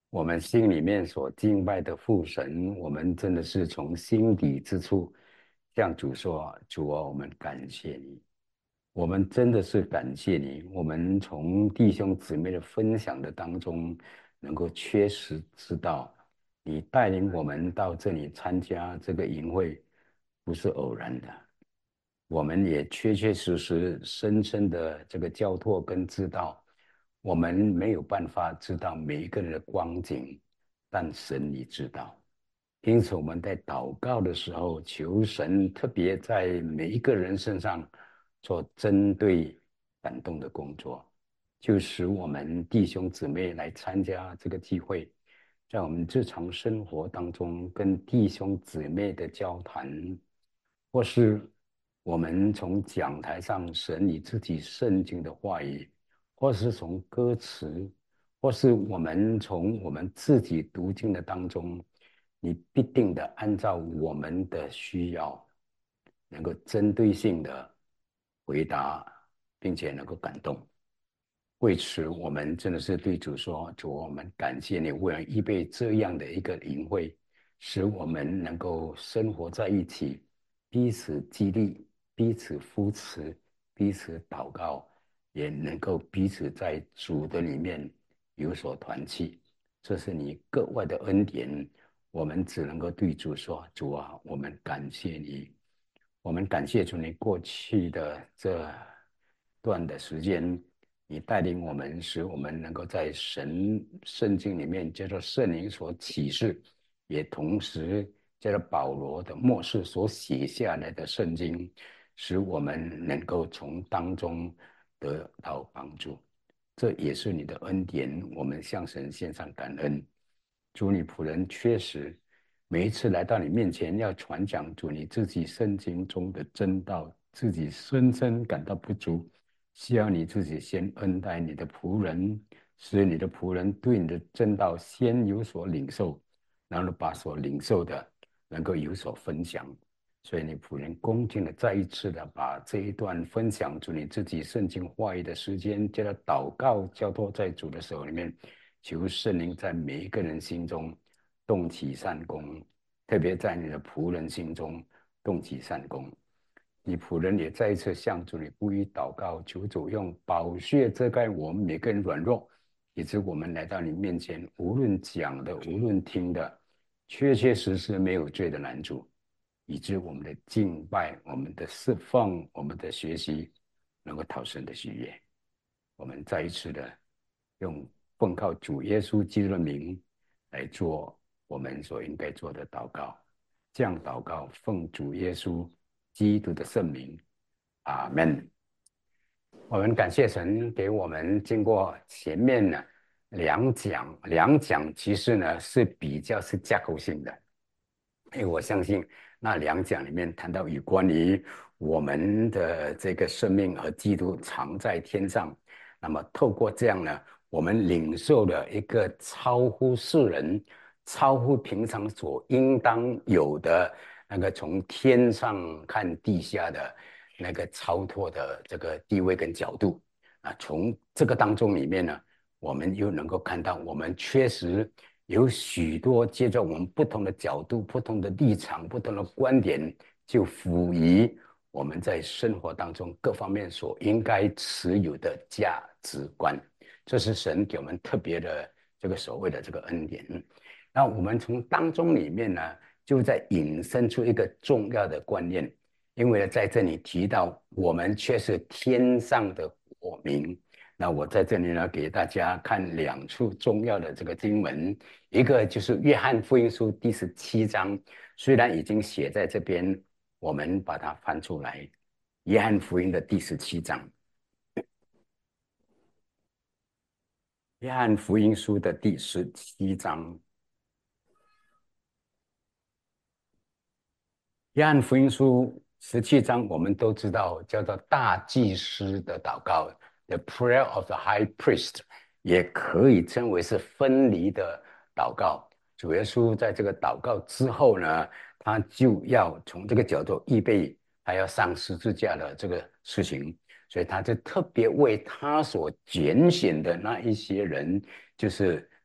我们心里面所敬拜的父神，我们真的是从心底之处向主说：主啊，我们感谢你，我们真的是感谢你。我们从弟兄姊妹的分享的当中，能够确实知道，你带领我们到这里参加这个营会，不是偶然的。我们也确确实实深深的这个交托跟知道，我们没有办法知道每一个人的光景，但神你知道。因此我们在祷告的时候，求神特别在每一个人身上做针对感动的工作，就使我们弟兄姊妹来参加这个聚会，在我们日常生活当中跟弟兄姊妹的交谈，或是我们从讲台上审理自己圣经的话语，或是从歌词，或是我们从我们自己读经的当中，你必定的按照我们的需要，能够针对性的回答，并且能够感动。为此，我们真的是对主说：主，我们感谢你为了预备这样的一个营会，使我们能够生活在一起，彼此激励，彼此扶持，彼此祷告，也能够彼此在主的里面有所团契。这是你格外的恩典，我们只能够对主说：主啊，我们感谢你，我们感谢主，你过去的这段的时间。你带领我们，使我们能够在圣经里面接受圣灵所启示，也同时接着保罗的末世所写下来的圣经，使我们能够从当中得到帮助。这也是你的恩典，我们向神献上感恩。主，你仆人确实每一次来到你面前要传讲主你自己圣经中的真道，自己深深感到不足。需要你自己先恩待你的仆人，使你的仆人对你的正道先有所领受，然后把所领受的能够有所分享。所以你仆人恭敬的再一次的把这一段分享主你自己圣经话语的时间，接着祷告交托在主的手里面，求圣灵在每一个人心中动起善功，特别在你的仆人心中动起善功。你仆人也再一次向主你呼吁祷告，求主用宝血遮盖我们每个人软弱，以致我们来到你面前，无论讲的，无论听的，确确实实没有罪的难主，以致我们的敬拜、我们的侍奉、我们的学习，能够讨神的喜悦。我们再一次的用奉靠主耶稣基督的名来做我们所应该做的祷告。这样祷告，奉主耶稣基督的圣名，阿门。我们感谢神给我们经过前面呢两讲其实呢是比较是架构性的，因为我相信那两讲里面谈到有关于我们的这个生命和基督藏在天上，那么透过这样呢，我们领受了一个超乎世人、超乎平常所应当有的那个从天上看地下的那个超脱的这个地位跟角度啊，从这个当中里面呢，我们又能够看到我们确实有许多借着我们不同的角度、不同的立场、不同的观点，就辅以我们在生活当中各方面所应该持有的价值观。这是神给我们特别的这个所谓的这个恩典。那我们从当中里面呢，就在引申出一个重要的观念，因为在这里提到我们却是天上的国民。那我在这里呢，给大家看两处重要的这个经文，一个就是约翰福音书第17章，虽然已经写在这边，我们把它翻出来。约翰福音的第17章，约翰福音书的第17章，约翰福音书17章，我们都知道叫做大祭司的祷告 （The Prayer of the High Priest），也可以称为是分离的祷告。主耶稣在这个祷告之后呢，他就要从这个角度预备他要上十字架的这个事情，所以他就特别为他所拣选的那一些人，就是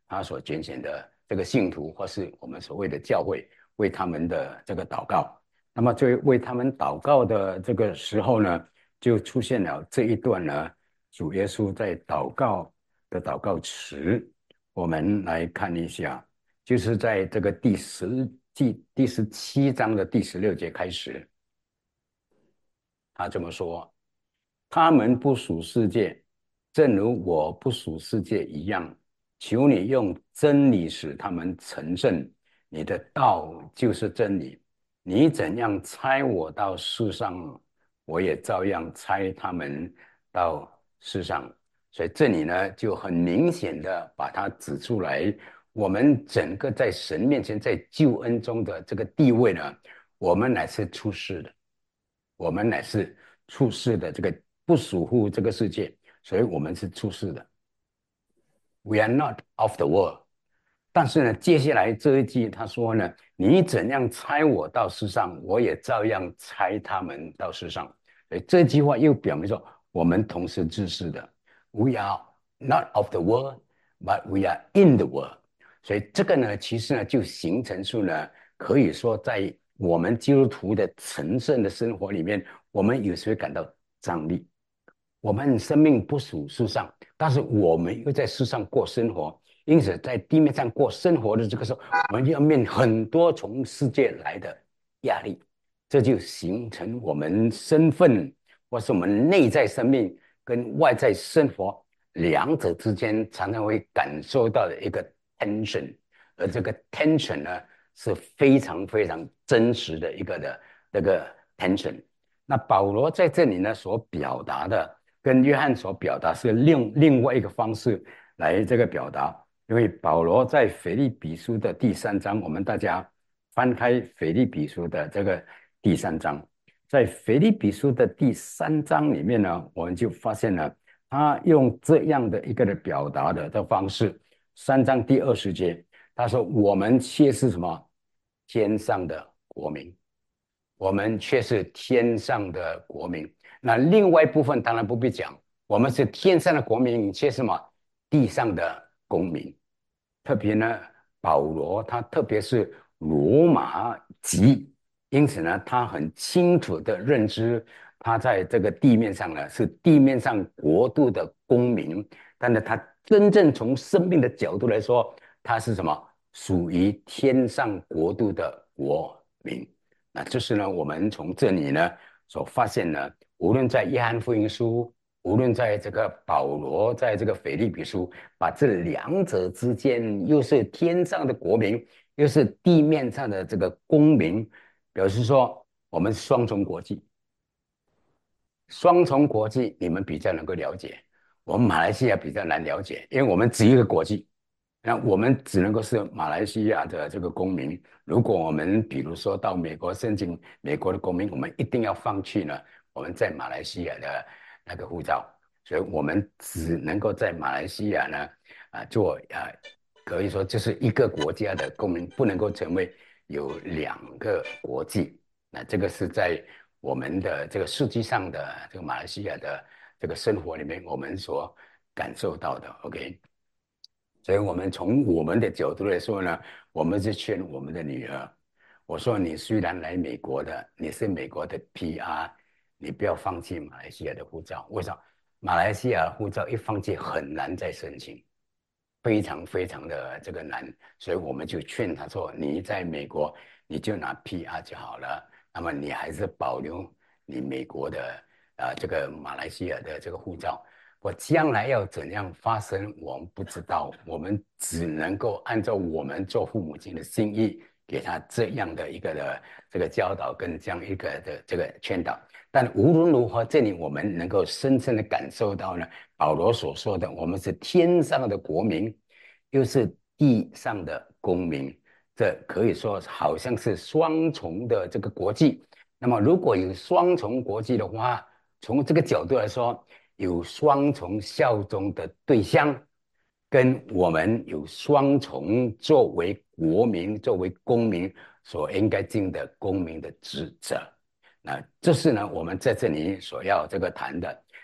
他所拣选的这个信徒，或是我们所谓的教会，为他们的这个祷告。那么就为他们祷告的这个时候呢，就出现了这一段呢，主耶稣在祷告的祷告词，我们来看一下，就是在这个第17章的第16节开始，他这么说：他们不属世界，正如我不属世界一样。求你用真理使他们成圣，你的道就是真理。你怎样差我到世上，我也照样差他们到世上。所以这里呢，就很明显的把它指出来，我们整个在神面前，在救恩中的这个地位呢，我们乃是出世的，我们乃是出世的，这个不属乎这个世界，所以我们是出世的。We are not of the world。但是呢，接下来这一句他说呢，你怎样差我到世上，我也照样差他们到世上。所以这句话又表明说，我们同时自世的。We are not of the world, but we are in the world。所以这个呢，其实呢，就形成出呢，可以说在我们基督徒的成圣的生活里面，我们有时会感到张力。我们生命不属世上，但是我们又在世上过生活，因此在地面上过生活的这个时候，我们就要面临很多从世界来的压力，这就形成我们身份或是我们内在生命跟外在生活两者之间常常会感受到的一个 tension， 而这个 tension 呢是非常非常真实的一个的这个 tension。那保罗在这里呢所表达的，跟约翰所表达是另外一个方式来这个表达，因为保罗在腓立比书的第3章，我们大家翻开腓立比书的这个第3章，在腓立比书的第3章里面呢，我们就发现了他用这样的一个的表达的方式。3章第20节，他说：“我们却是什么？天上的国民，我们却是天上的国民。”那另外一部分当然不必讲，我们是天上的国民，却是什么？地上的公民。特别呢，保罗他特别是罗马籍，因此呢，他很清楚的认知，他在这个地面上呢是地面上国度的公民，但是他真正从生命的角度来说，他是什么？属于天上国度的国民。那这是呢，我们从这里呢所发现呢，无论在约翰福音书，无论在这个保罗在这个腓立比书，把这两者之间又是天上的国民，又是地面上的这个公民，表示说我们双重国际。双重国际你们比较能够了解，我们马来西亚比较难了解，因为我们只一个国际，那我们只能够是马来西亚的这个公民。如果我们比如说到美国申请美国的公民，我们一定要放弃呢我们在马来西亚的那个护照，所以我们只能够在马来西亚呢做可以说就是一个国家的公民，不能够成为有2个国际。那这个是在我们的这个实际上的这个马来西亚的这个生活里面，我们所感受到的。OK。所以我们从我们的角度来说呢，我们是劝我们的女儿，我说你虽然来美国的，你是美国的 PR，你不要放弃马来西亚的护照。为什么？马来西亚护照一放弃很难再申请，非常非常的这个难。所以我们就劝他说，你在美国你就拿 PR 就好了，那么你还是保留你美国的这个马来西亚的这个护照。我将来要怎样发生，我们不知道，我们只能够按照我们做父母亲的心意，给他这样的一个的这个教导跟这样一个的这个劝导。但无论如何，这里我们能够深深的感受到呢，保罗所说的，我们是天上的国民，又是地上的公民，这可以说好像是双重的这个国际。那么如果有双重国际的话，从这个角度来说，有双重效忠的对象，跟我们有双重作为国民、作为公民所应该尽的公民的职责。那这是呢，我们在这里所要这个谈的。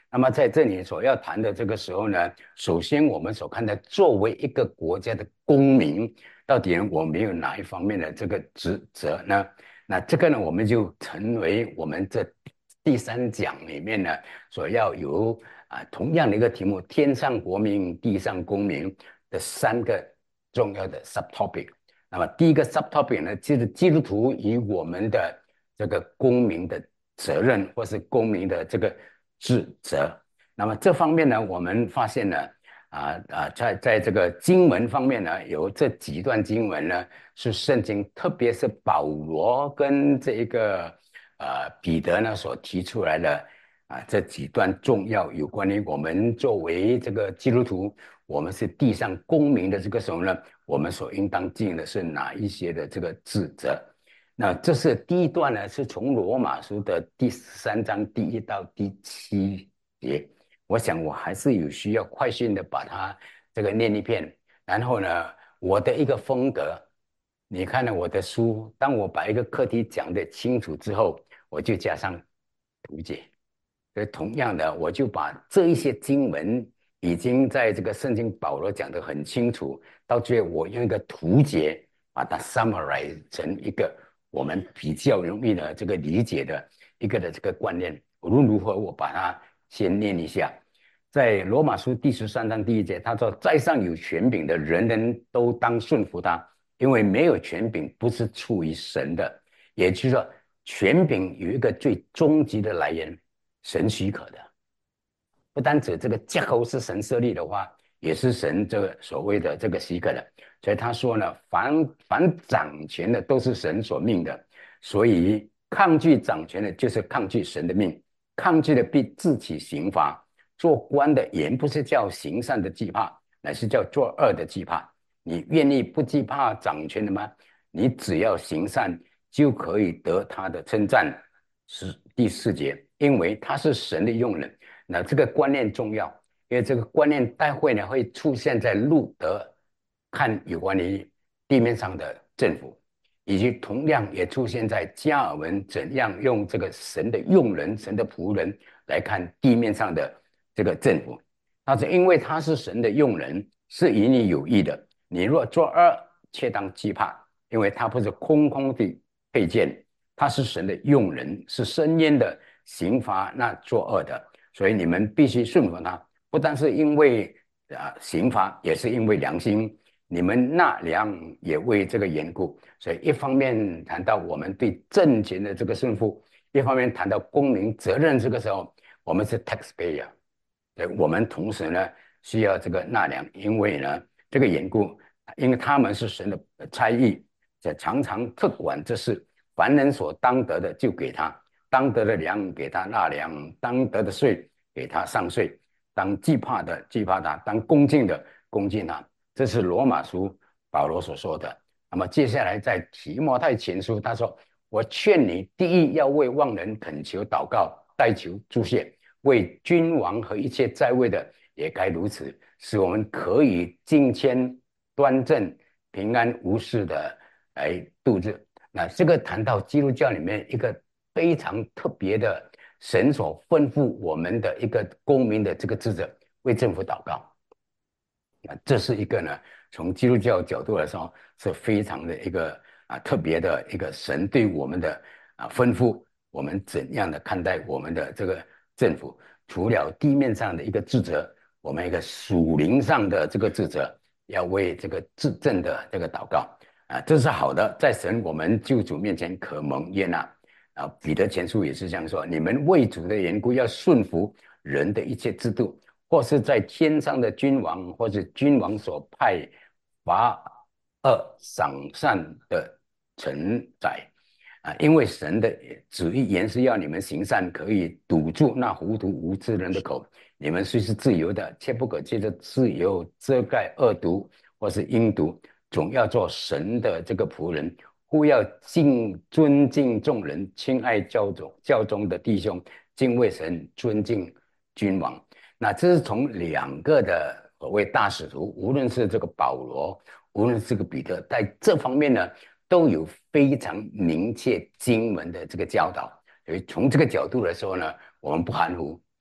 那么在这里所要谈的这个时候呢，首先我们所看的，作为一个国家的公民，到底我们有哪一方面的这个职责呢？那这个呢，我们就成为我们这第三讲里面呢，所要有同样的一个题目：天上国民，地上公民的三个重要的 subtopic。那么第一个 subtopic 呢，就是基督徒与我们的这个公民的责任，或是公民的这个职责。那么这方面呢，我们发现呢，在这个经文方面呢，有这几段经文呢，是圣经，特别是保罗跟这一个彼得呢所提出来的这几段重要有关于我们作为这个基督徒，我们是地上公民的这个时候呢，我们所应当尽的是哪一些的这个职责？那这是第一段呢，是从罗马书的第13章第1到第7节。我想我还是有需要快速的把它这个念一遍，然后呢，我的一个风格，你看了我的书，当我把一个课题讲得清楚之后，我就加上图解。所以同样的，我就把这一些经文已经在这个圣经保罗讲得很清楚，到最后我用一个图解把它 summarize 成一个我们比较容易的这个理解的一个的这个观念。无论如何，我把它先念一下。在罗马书第13章第1节，他说：在上有权柄的人人都当顺服他，因为没有权柄不是出于神的。也就是说，权柄有一个最终极的来源，神许可的。不单指这个结构是神设立的话，也是神这个所谓的这个许可的。所以他说呢，凡掌权的都是神所命的，所以抗拒掌权的就是抗拒神的命，抗拒的必自起刑罚。做官的原不是叫行善的惧怕，乃是叫做恶的惧怕。你愿意不惧怕掌权的吗？你只要行善，就可以得他的称赞。是第4节，因为他是神的用人。那这个观念重要，因为这个观念待会呢会出现在路德看有关于地面上的政府，以及同样也出现在加尔文怎样用这个神的用人、神的仆人来看地面上的这个政府。他是因为他是神的用人，是与你有益的。你若作恶，切当惧怕，因为他不是空空的佩剑，他是神的用人，是深渊的刑罚那作恶的。所以你们必须顺服他，不但是因为刑罚，也是因为良心。你们纳粮也为这个缘故。所以一方面谈到我们对政权的这个顺服，一方面谈到公民责任。这个时候，我们是 taxpayer， 我们同时呢需要这个纳粮，因为呢这个缘故，因为他们是神的差役，常常特管这事。凡人所当得的就给他，当得的粮给他纳粮，当得的税给他上税，当惧怕的惧怕他，当恭敬的恭敬他。这是罗马书保罗所说的。那么接下来在提摩太前书，他说：我劝你，第一要为万人恳求祷告，代求祝谢，为君王和一切在位的也该如此，使我们可以敬谦端正、平安无事的来度日。那这个谈到基督教里面一个非常特别的神所吩咐我们的一个公民的这个职责，为政府祷告。那这是一个呢，从基督教角度来说，是非常的一个特别的一个神对我们的吩咐，我们怎样的看待我们的这个政府？除了地面上的一个职责，我们一个属灵上的这个职责，要为这个治政的这个祷告。这是好的，在神我们救主面前可蒙悦纳。彼得前书也是这样说：你们为主的缘故要顺服人的一切制度，或是在天上的君王，或是君王所派罚恶赏善的臣宰。因为神的旨意原是要你们行善，可以堵住那糊涂无知人的口。你们虽是自由的，却不可借着自由遮盖恶毒或是阴毒，总要做神的这个仆人，互要尊敬众人，亲爱教中的弟兄，敬畏神，尊敬君王。那这是从两个的所谓大使徒，无论是这个保罗，无论是这个彼得，在这方面呢，都有非常明确经文的这个教导。所以从这个角度来说呢，我们不含糊，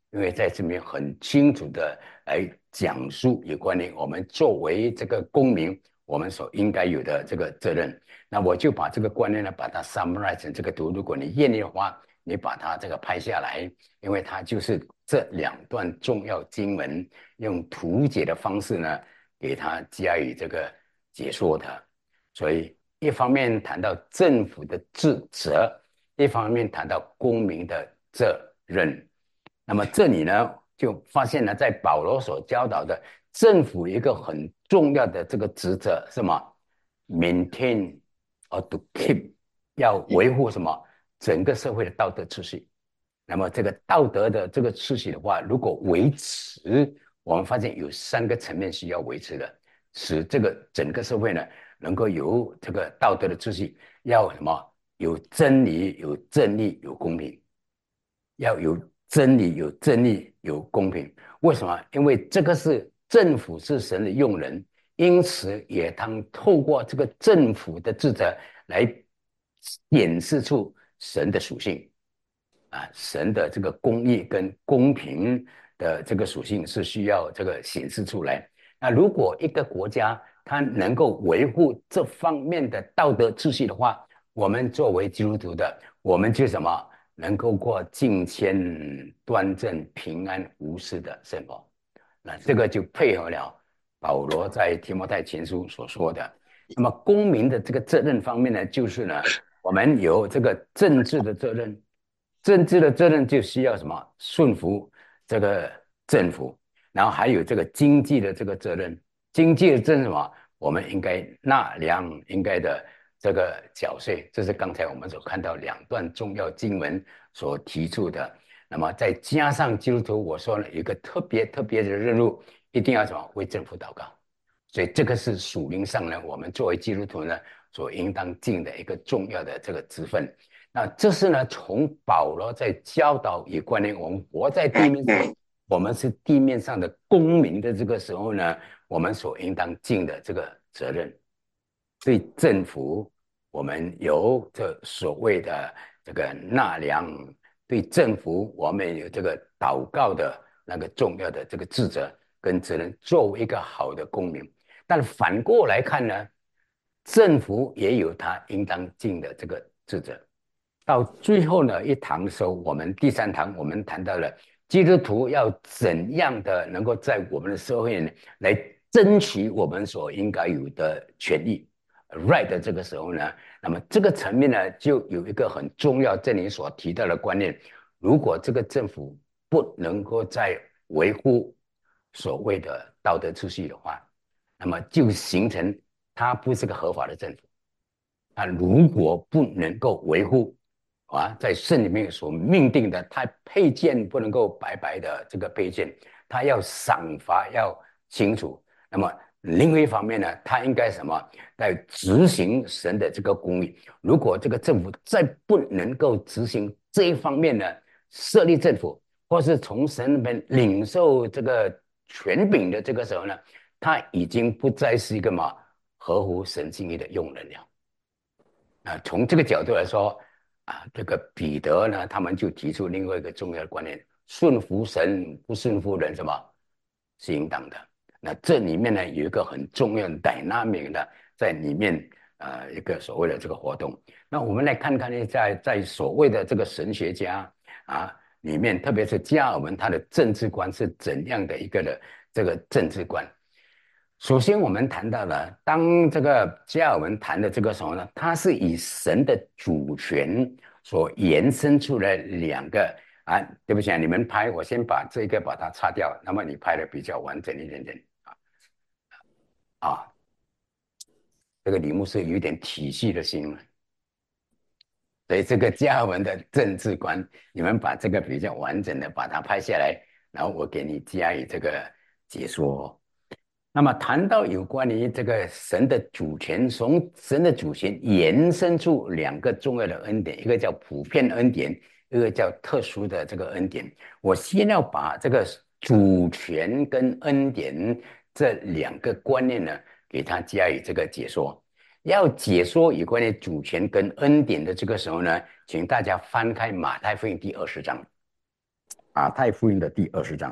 因为在这边很清楚的来讲述有关于我们作为这个公民，我们所应该有的这个责任。那我就把这个观念呢，把它 summarize 成这个图。如果你愿意的话，你把它这个拍下来，因为它就是这两段重要经文用图解的方式呢，给它加以这个解说的。所以一方面谈到政府的职责，一方面谈到公民的责任。那么这里呢，就发现了在保罗所教导的政府一个很重要的这个职责是什么？maintain or to keep，要维护什么？整个社会的道德秩序。那么这个道德的这个秩序的话，如果维持，我们发现有三个层面需要维持的，使这个整个社会呢能够有这个道德的秩序，要什么？有真理，有正义，有公平。要有真理，有正义，有公平。为什么？因为这个是政府是神的用人，因此也当透过这个政府的职责来显示出神的属性啊，神的这个公义跟公平的这个属性是需要这个显示出来。那如果一个国家它能够维护这方面的道德秩序的话，我们作为基督徒的，我们就什么？能够过敬谦、端正、平安、无事的生活。那这个就配合了保罗在提摩太前书所说的。那么公民的这个责任方面呢，就是呢，我们有这个政治的责任，政治的责任就需要什么？顺服这个政府，然后还有这个经济的这个责任，经济的责任什么？我们应该纳粮，应该的这个缴税，这是刚才我们所看到两段重要经文所提出的。那么再加上基督徒，我说呢，有一个特别的任务，一定要什么？为政府祷告。所以这个是属灵上呢，我们作为基督徒呢，所应当尽的一个重要的这个职分。那这是呢，从保罗在教导有关于我们活在地面上，我们是地面上的公民的这个时候呢，我们所应当尽的这个责任。对政府，我们有这所谓的这个纳粮；对政府，我们有这个祷告的那个重要的这个职责跟责任，作为一个好的公民。但反过来看呢，政府也有他应当尽的这个职责。到最后呢，一堂的时候，我们第三堂我们谈到了基督徒要怎样的能够在我们的社会呢来争取我们所应该有的权利。right 的这个时候呢，那么这个层面呢，就有一个很重要，这里所提到的观念：如果这个政府不能够在维护所谓的道德秩序的话，那么就形成它不是个合法的政府。它如果不能够维护在圣里面所命定的，它配件不能够白白的这个配件，它要赏罚要清楚。那么另外一方面呢，它应该什么？在执行神的这个公义。如果这个政府再不能够执行这一方面呢，设立政府或是从神那边领受这个权柄的这个时候呢，他已经不再是一个合乎神心意的用人了。从这个角度来说，这个彼得呢，他们就提出另外一个重要的观念：顺服神，不顺服人，什么是应当的？那这里面呢，有一个很重要的 dynamic 的在里面，一个所谓的这个活动。那我们来看看呢，在所谓的这个神学家里面，特别是加尔文他的政治观是怎样的一个的这个政治观？首先，我们谈到了，当这个加尔文谈的这个什么呢？它是以神的主权所延伸出来两个对不起你们拍，我先把这个把它擦掉，那么你拍的比较完整一点点啊。这个题目是有一点体系的新闻，所以这个加尔文的政治观，你们把这个比较完整的把它拍下来，然后我给你加以这个解说。那么谈到有关于这个神的主权，从神的主权延伸出两个重要的恩典，一个叫普遍恩典，一个叫特殊的这个恩典。我先要把这个主权跟恩典这两个观念呢，给它加以这个解说。要解说有关于主权跟恩典的这个时候呢，请大家翻开马太福音第20章。 马太福音的第20章。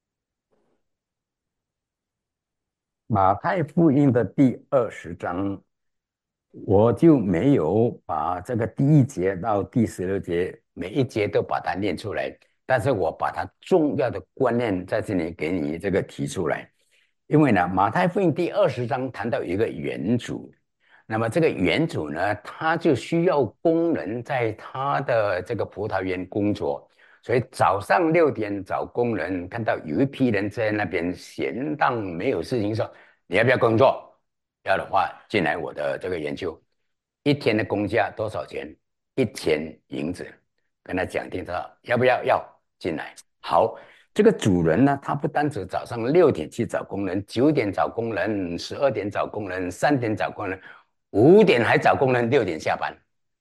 马太福音的第20章，我就没有把这个第1节到第16节每一节都把它念出来，但是我把它重要的观念在这里给你这个提出来。因为呢，马太福音第20章谈到一个园主，那么这个园主呢，他就需要工人在他的这个葡萄园工作，所以早上6点找工人，看到有一批人在那边闲荡没有事情说，你要不要工作？要的话，进来我的这个研究，一天的工价多少钱？1000银子，跟他讲定他要不要进来。好，这个主人呢，他不单只早上6点去找工人，9点找工人，12点找工人，3点找工人，5点还找工人，6点下班。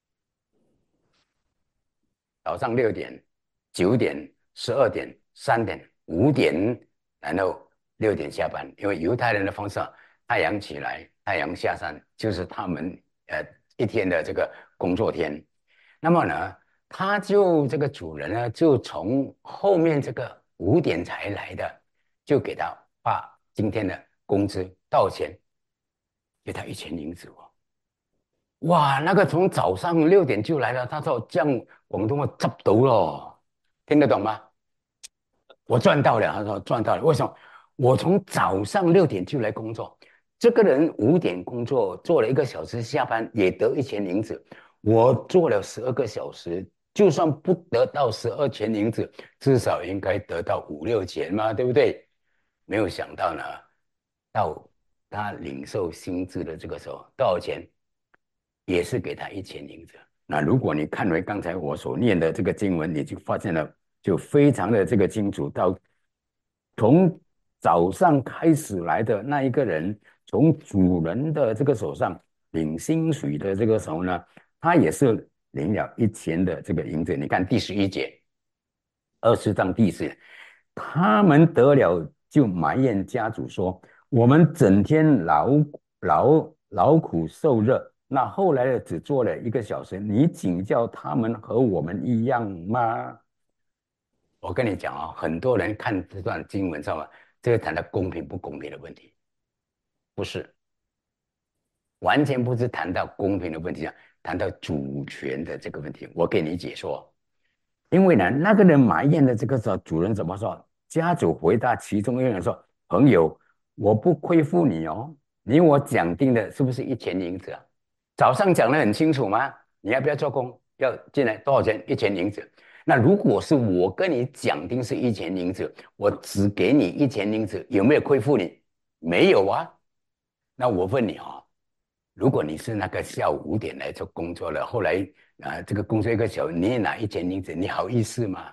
早上6点、9点、12点、3点、5点，然后6点下班。因为犹太人的方式，太阳起来，太阳下山，就是他们一天的这个工作天。那么呢，他就这个主人呢，就从后面这个5点才来的，就给他把今天的工资多少钱，给他1000银子哦。哇，那个从早上6点就来了，他说这样广东话执到咯，听得懂吗？我赚到了，他说赚到了。为什么？我从早上6点就来工作，这个人5点工作，做了1个小时，下班也得1000银子。我做了12个小时，就算不得到12千银子，至少应该得到5、6千嘛，对不对？没有想到呢，到他领受薪资的这个时候，多少钱？也是给他1000银子。那如果你看回刚才我所念的这个经文，你就发现了，就非常的这个清楚。到从早上开始来的那一个人，从主人的这个手上领薪水的这个时候呢，他也是领了1000的这个银子。你看第11节，20章第4，他们得了就埋怨家主说：我们整天劳苦受热，那后来的只做了1个小时，你请教他们和我们一样吗？我跟你讲啊、哦，很多人看这段经文，知道吗？这个谈到公平不公平的问题，不是，完全不是谈到公平的问题上，谈到主权的这个问题。我给你解说，因为呢，那个人埋怨的这个时候，主人怎么说？家主回答其中一个人说：朋友，我不亏负你哦，你我讲定的是不是1000银子啊？早上讲得很清楚吗？你要不要做工？要进来多少钱？1000银子。那如果是我跟你讲定是1000银子，我只给你1000银子，有没有亏负你？没有啊。那我问你哦，如果你是那个下午5点来做工作了，后来这个工作1个小时，你也拿1000银子，你好意思吗？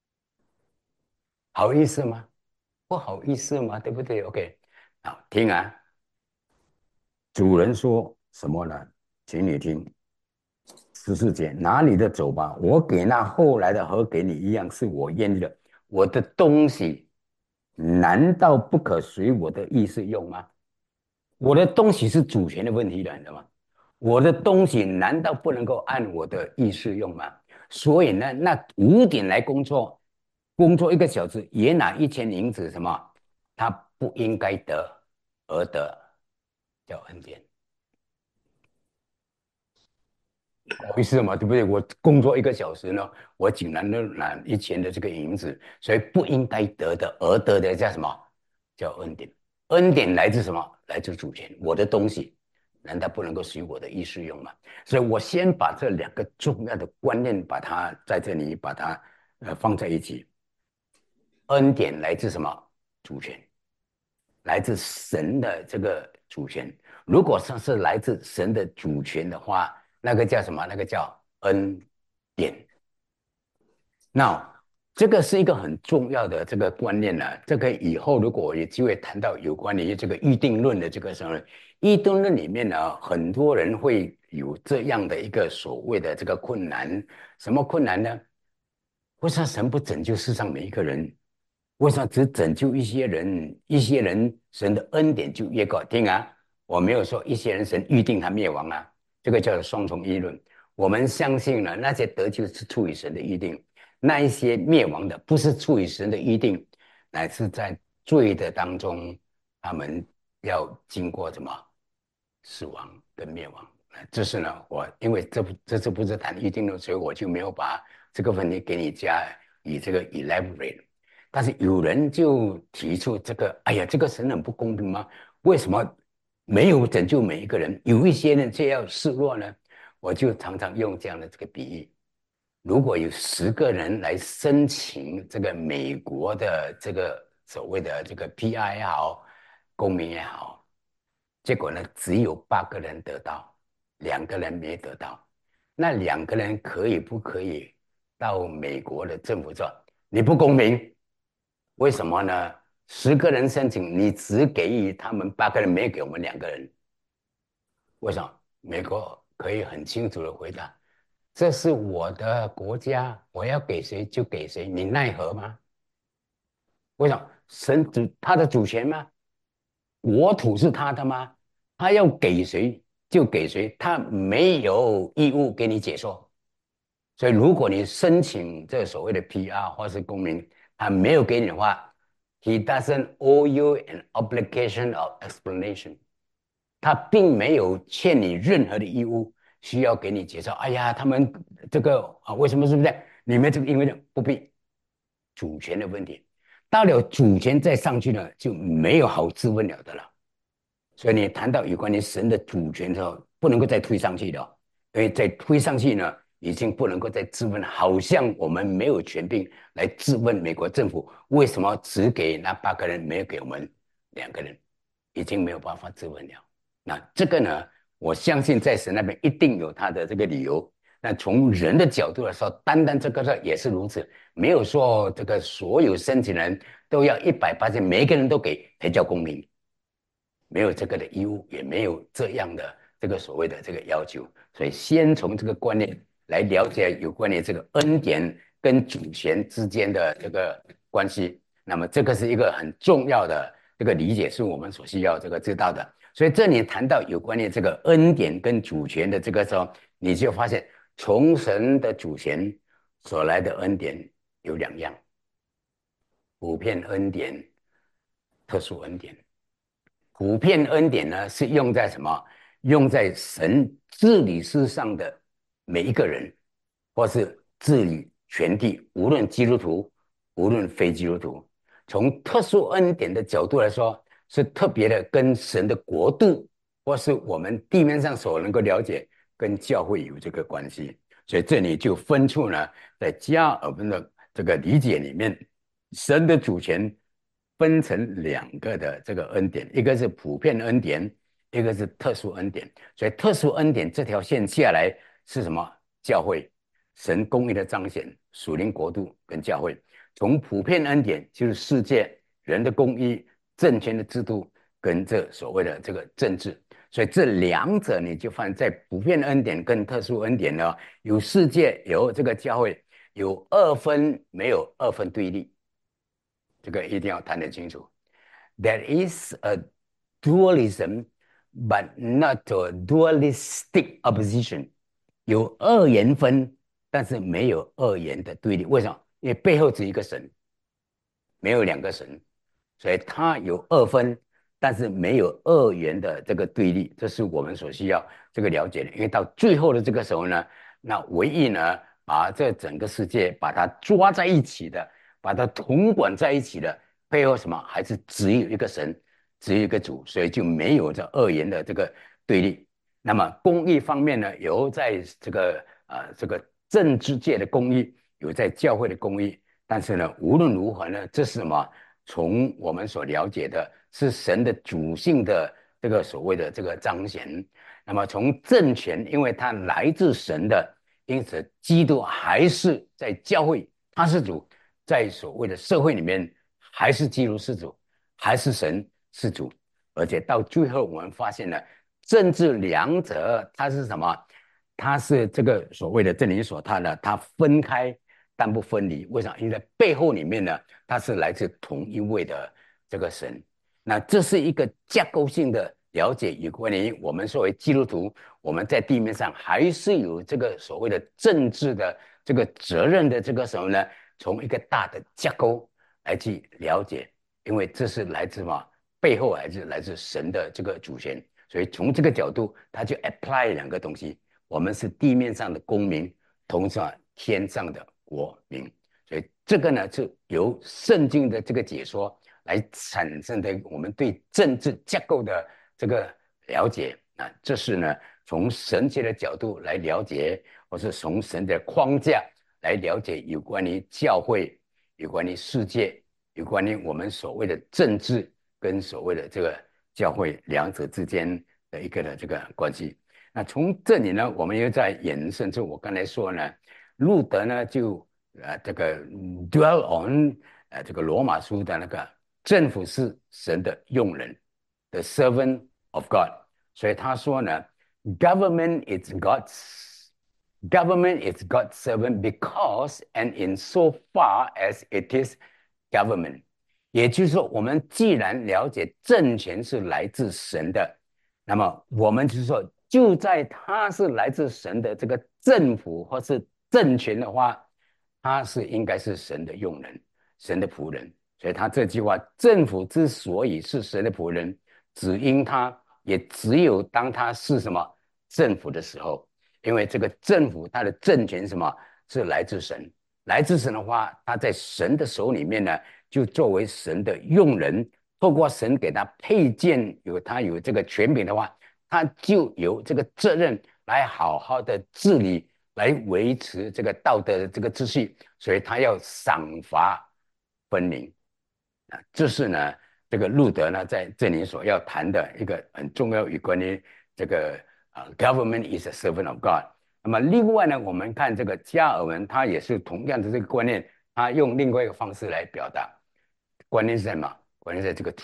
好意思吗？不好意思吗？对不对？OK，好，听啊。主人说什么呢？请你听。14节，拿你的走吧，我给那后来的和给你一样，是我愿意的。我的东西难道不可随我的意思用吗？我的东西是主权的问题的，你知道吗？我的东西难道不能够按我的意思用吗？所以呢，那5点来工作，工作1个小时也拿1000银子，什么？他不应该得而得，叫恩典。不好意思嘛，对不对？我工作1个小时呢，我竟然能拿1000的这个银子，所以不应该得的而得的叫什么？叫恩典。恩典来自什么？来自主权。我的东西难道不能够随我的意思用吗？所以我先把这2个重要的观念，把它在这里把它放在一起。恩典来自什么？主权，来自神的这个主权。如果说是来自神的主权的话，那个叫什么？那个叫恩典。那这个是一个很重要的这个观念呢、这个以后如果有机会谈到有关于这个预定论的这个时候，预定论里面呢，很多人会有这样的一个所谓的这个困难。什么困难呢？为什么神不拯救世上每一个人？为什么只拯救一些人？一些人神的恩典就越高？听啊，我没有说一些人神预定他灭亡啊，这个叫做双重议论。我们相信呢，那些得救是出于神的预定， 那一些灭亡的不是出于神的预定，乃是在罪的当中，他们要经过什么死亡跟灭亡。这是呢，我因为这次不是谈预定的，所以我就没有把这个问题给你加以这个 elaborate。但是有人就提出这个，哎呀，这个神很不公平吗？为什么没有拯救每一个人，有一些人却要示弱呢？我就常常用这样的这个比喻：如果有10个人来申请这个美国的这个所谓的这个 PR 也好，公民也好，结果呢，只有8个人得到，2个人没得到。那2个人可以不可以到美国的政府说你不公平？为什么呢？10个人申请，你只给予他们8个人，没给我们2个人，为什么？美国可以很清楚的回答：这是我的国家，我要给谁就给谁，你奈何吗？为什么？他的主权吗？国土是他的吗？他要给谁就给谁，他没有义务给你解说。所以，如果你申请这所谓的 PR 或是公民，他没有给你的话，he doesn't owe you an obligation of explanation。他并没有欠你任何的义务，需要给你介绍。哎呀，他们这个为什么是不是？你们这个因为不必主权的问题，到了主权再上去呢，就没有好质问了的了。所以你谈到有关于神的主权的时候，不能够再推上去的，因为再推上去呢，已经不能够再质问，好像我们没有权柄来质问美国政府为什么只给那8个人，没有给我们2个人，已经没有办法质问了。那这个呢，我相信在神那边一定有他的这个理由。那从人的角度来说，单单这个事也是如此，没有说这个所有申请人都要180%，每一个人都给才叫公平。没有这个的义务，也没有这样的这个所谓的这个要求，所以先从这个观念来了解有关于这个恩典跟主权之间的这个关系。那么这个是一个很重要的这个理解，是我们所需要这个知道的。所以这里谈到有关于这个恩典跟主权的这个时候，你就发现从神的主权所来的恩典有2样：普遍恩典、特殊恩典。普遍恩典呢，是用在什么？用在神治理世上的每一个人，或是治理全地，无论基督徒，无论非基督徒。从特殊恩典的角度来说，是特别的跟神的国度，或是我们地面上所能够了解，跟教会有这个关系。所以这里就分出呢，在加尔文的这个理解里面，神的主权分成2个的这个恩典，一个是普遍恩典，一个是特殊恩典。所以特殊恩典这条线下来是什么？教会，神公义的彰显，属灵国度跟教会。从普遍恩典就是世界人的公义、政权的制度跟这所谓的这个政治。所以这2者你就发现，在普遍恩典跟特殊恩典呢，有世界，有这个教会，有2分，没有2分对立。这个一定要谈得清楚。There is a dualism, but not a dualistic opposition。有二元分，但是没有二元的对立。为什么？因为背后只有一个神，没有2个神，所以它有2分，但是没有二元的这个对立。这是我们所需要这个了解的。因为到最后的这个时候呢，那唯一呢，把这整个世界把它抓在一起的，把它统管在一起的，背后什么？还是只有一个神，只有一个主，所以就没有这二元的这个对立。那么公益方面呢，有在这个政治界的公益，有在教会的公益，但是呢，无论如何呢，这是什么？从我们所了解的，是神的主性的这个所谓的这个彰显。那么从政权，因为它来自神的，因此基督还是在教会，他是主，在所谓的社会里面，还是基督是主，还是神是主。而且到最后，我们发现了政治2者它是什么？它是这个所谓的这里所谈的，它分开但不分离。为啥？因为在背后里面呢，它是来自同一位的这个神。那这是一个架构性的了解，有关于我们作为基督徒，我们在地面上还是有这个所谓的政治的这个责任的这个什么呢？从一个大的架构来去了解，因为这是来自什么？背后还是来自神的这个主权，所以从这个角度，他就 apply 两个东西：我们是地面上的公民，同时天上的国民。所以这个呢，是由圣经的这个解说来产生的我们对政治架构的这个了解啊，这是呢从神学的角度来了解，或是从神的框架来了解有关于教会、有关于世界、有关于我们所谓的政治跟所谓的这个教会两者之间的一个的这个关系。那从这里呢，我们又在延伸出我刚才说呢，路德呢就这个 dwell on 这个罗马书的那个政府是神的用人，the servant of God。所以他说呢，government is God's servant because and in so far as it is government。也就是说，我们既然了解政权是来自神的，那么我们就是说，就在他是来自神的这个政府或是政权的话，他是应该是神的用人，神的仆人。所以他这句话，政府之所以是神的仆人，只因他也只有当他是什么政府的时候，因为这个政府他的政权什么是来自神，来自神的话，他在神的手里面呢，就作为神的用人，透过神给他配件，他有这个权柄的话，他就有这个责任来好好的治理，来维持这个道德的这个秩序，所以他要赏罚分明。这是呢，这个路德呢在这里所要谈的一个很重要有关于这个government is a servant of God。那么另外呢，我们看这个加尔文，他也是同样的这个观念，他用另外一个方式来表达。观念是什么？观念在这个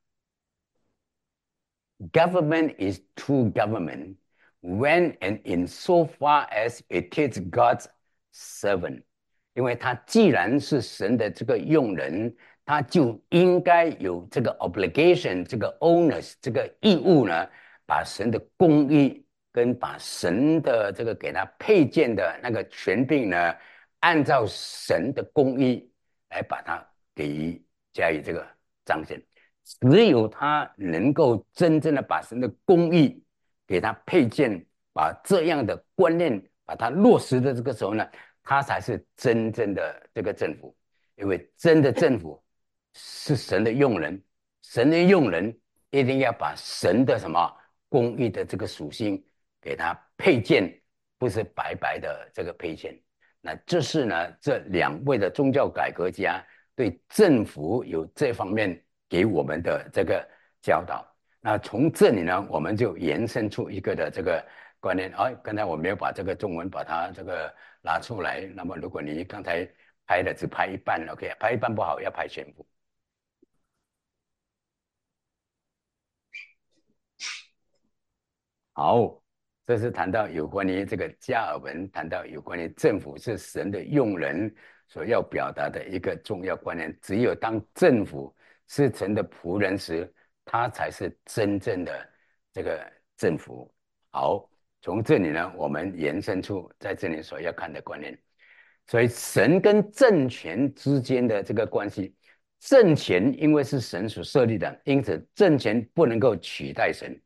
true。Government is true government when and in so far as it is God's servant。因为他既然是神的这个用人，他就应该有这个 obligation， 这个 onus， 这个义务呢，把神的公义跟把神的这个给他配件的那个权柄呢，按照神的公义来把它给加以这个彰显。只有他能够真正的把神的公义给他配件，把这样的观念把它落实的这个时候呢，他才是真正的这个政府。因为真的政府是神的用人，神的用人一定要把神的什么公义的这个属性给他配件，不是白白的这个配件。那这是呢，这两位的宗教改革家对政府有这方面给我们的这个教导。那从这里呢，我们就延伸出一个的这个观念。刚才我没有把这个中文把它这个拿出来。那么如果你刚才拍的只拍一半 ，OK， 拍一半不好，要拍全部。好，这是谈到有关于这个加尔文，谈到有关于政府是神的用人所要表达的一个重要观念。只有当政府是神的仆人时，他才是真正的这个政府。好，从这里呢，我们延伸出在这里所要看的观念。所以神跟政权之间的这个关系，政权因为是神所设立的，因此政权不能够取代神。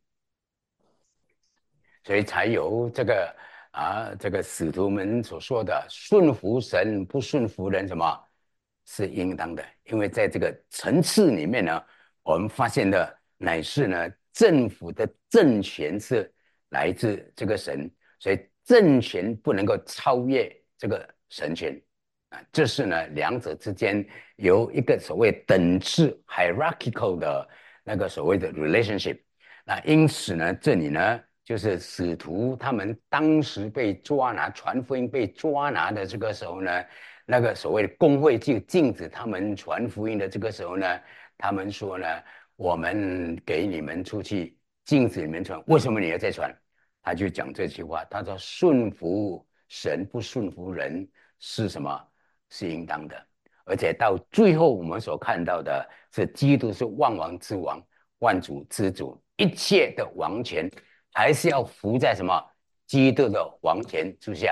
所以才有这个这个使徒们所说的顺服神不顺服人，什么是应当的？因为在这个层次里面呢，我们发现的乃是呢，政府的政权是来自这个神，所以政权不能够超越这个神权这是呢两者之间有一个所谓等次 hierarchical 的那个所谓的 relationship。那因此呢，这里呢。就是使徒他们当时被抓拿传福音被抓拿的这个时候呢，那个所谓的公会就禁止他们传福音的这个时候呢，他们说呢，我们给你们出去，禁止你们传，为什么你要再传？他就讲这句话，他说顺服神不顺服人是什么？是应当的。而且到最后我们所看到的是基督是万王之王，万主之主，一切的王权还是要服在什么基督的王权之下。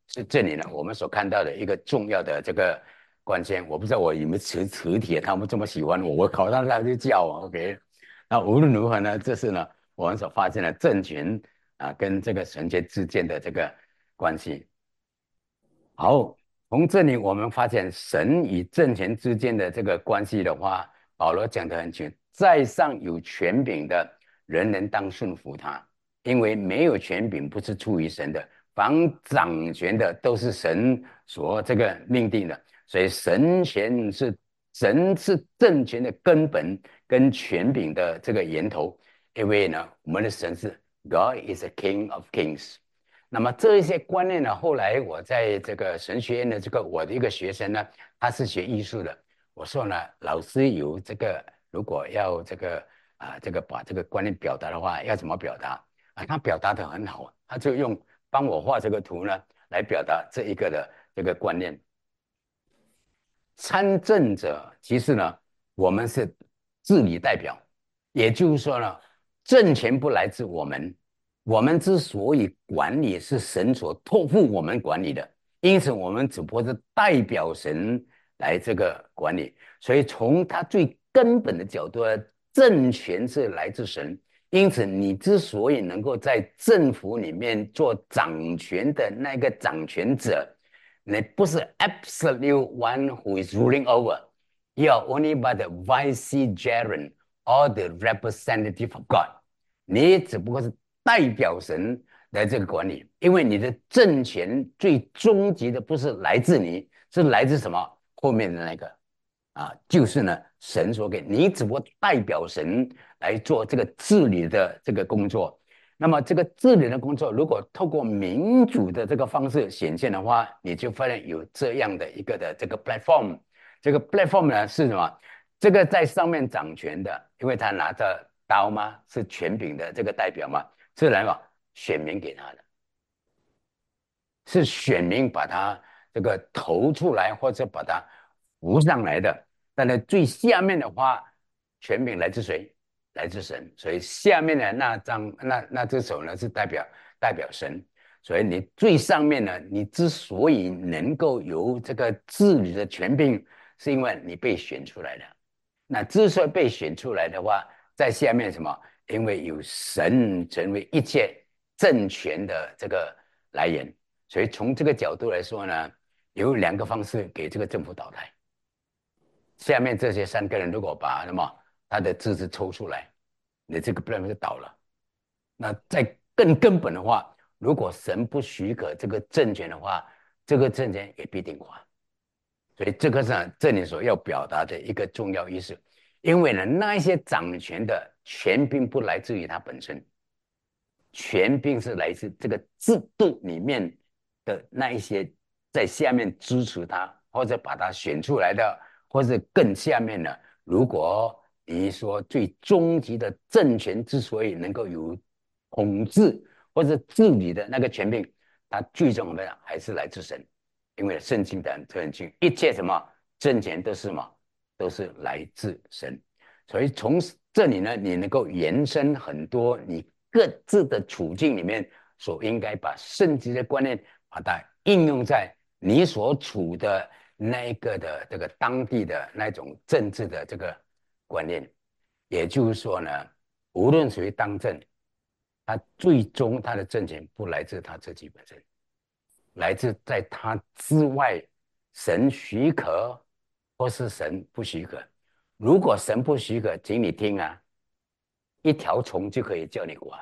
是这里呢我们所看到的一个重要的这个关键。我不知道我有没有磁铁，他们这么喜欢我，我考上他就叫我 OK。那无论如何呢，这是呢我们所发现的政权跟这个神权之间的这个关系。好，从这里我们发现神与政权之间的这个关系的话，保罗讲得很清楚，在上有权柄的人人当顺服他，因为没有权柄不是出于神的，凡掌权的都是神所这个命定的，所以神是政权的根本跟权柄的这个源头，因为呢，我们的神是 God is a King of Kings。那么这一些观念呢，后来我在这个神学院的我的一个学生呢，他是学艺术的，我说呢，老师有如果要把这个观念表达的话，要怎么表达他表达得很好，他就帮我画这个图呢，来表达这一个的这个观念。参政者其实呢，我们是治理代表，也就是说呢，政权不来自我们，我们之所以管理是神所托付我们管理的，因此我们只不过是代表神来这个管理。所以从他最根本的角度呢，政权是来自神，因此你之所以能够在政府里面做掌权的那个掌权者，你不是 absolute one who is ruling over. You are only but the vicegerent or the representative of God. 你只不过是代表神的这个管理，因为你的政权最终极的不是来自你，是来自什么？后面的那个就是呢神所给你，只不过代表神来做这个治理的这个工作。那么这个治理的工作，如果透过民主的这个方式显现的话，你就发现有这样的一个的这个 platform。这个 platform 呢是什么？这个在上面掌权的，因为他拿着刀嘛，是权柄的这个代表嘛，是来嘛选民给他的，是选民把他这个投出来或者把他扶上来的。但是最下面的话，权柄来自谁？来自神。所以下面的那只手呢，是代表神。所以你最上面呢，你之所以能够有这个治理的权柄，是因为你被选出来的。那之所以被选出来的话，在下面什么？因为有神成为一切政权的这个来源。所以从这个角度来说呢，有两个方式给这个政府倒台。下面这些三个人如果把他的资质抽出来，你这个 plan 就倒了。那在更根本的话，如果神不许可这个政权的话，这个政权也必定垮。所以这个是这里所要表达的一个重要意思。因为呢，那一些掌权的权并不来自于他本身，权并是来自这个制度里面的那一些在下面支持他或者把他选出来的，或者更下面的。如果你说最终极的政权之所以能够有统治或者治理的那个权柄，它最终的还是来自神。因为圣经的很清楚，一切什么政权都是什么，都是来自神。所以从这里呢，你能够延伸很多你各自的处境里面所应该把圣经的观念，把它应用在你所处的那一个的这个当地的那种政治的这个观念。也就是说呢，无论谁当政，他最终他的政权不来自他自己本身，来自在他之外，神许可或是神不许可。如果神不许可，请你听一条虫就可以叫你垮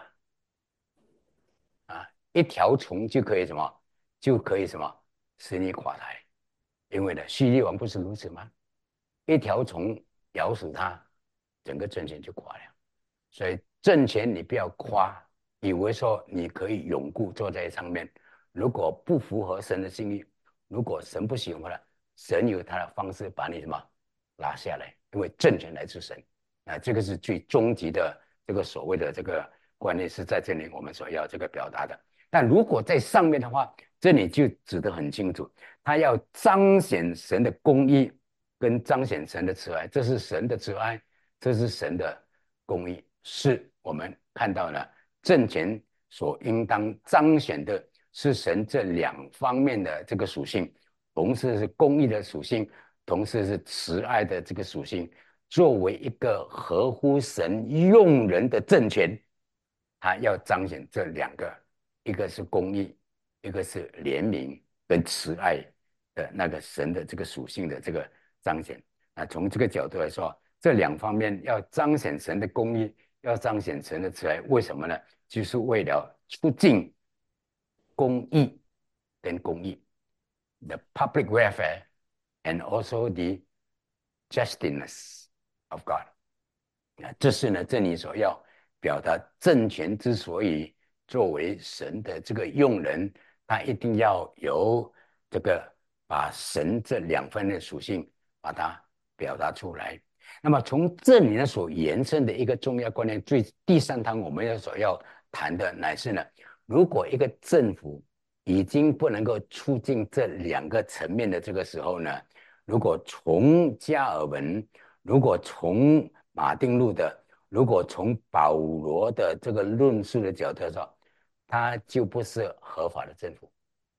一条虫就可以什么？就可以什么使你垮台。因为呢，希律王不是如此吗？一条虫咬死他，整个政权就垮了。所以政权你不要夸，以为说你可以永固坐在上面。如果不符合神的心意，如果神不喜欢了，神有他的方式把你什么拉下来，因为政权来自神。这个是最终极的这个所谓的这个观念，是在这里我们所要这个表达的。但如果在上面的话，这里就指得很清楚，他要彰显神的公义跟彰显神的慈爱，这是神的慈爱，这是神的公义，是我们看到了政权所应当彰显的是神这两方面的这个属性，同时是公义的属性，同时是慈爱的这个属性，作为一个合乎神用人的政权，他要彰显这两个，一个是公义，一个是怜悯跟慈爱的那个神的这个属性的这个彰显。那从这个角度来说，这两方面要彰显神的公义，要彰显神的慈爱，为什么呢？就是为了促进公义跟公义，the public welfare and also the justness of God。这是呢，这里所要表达政权之所以作为神的这个用人，他一定要有这个把神这两份的属性把它表达出来。那么从这里呢所延伸的一个重要观念，第三堂我们所要谈的乃是呢，如果一个政府已经不能够促进这两个层面的这个时候呢，如果从加尔文，如果从马丁路德，如果从保罗的这个论述的角度来说，它就不是合法的政府，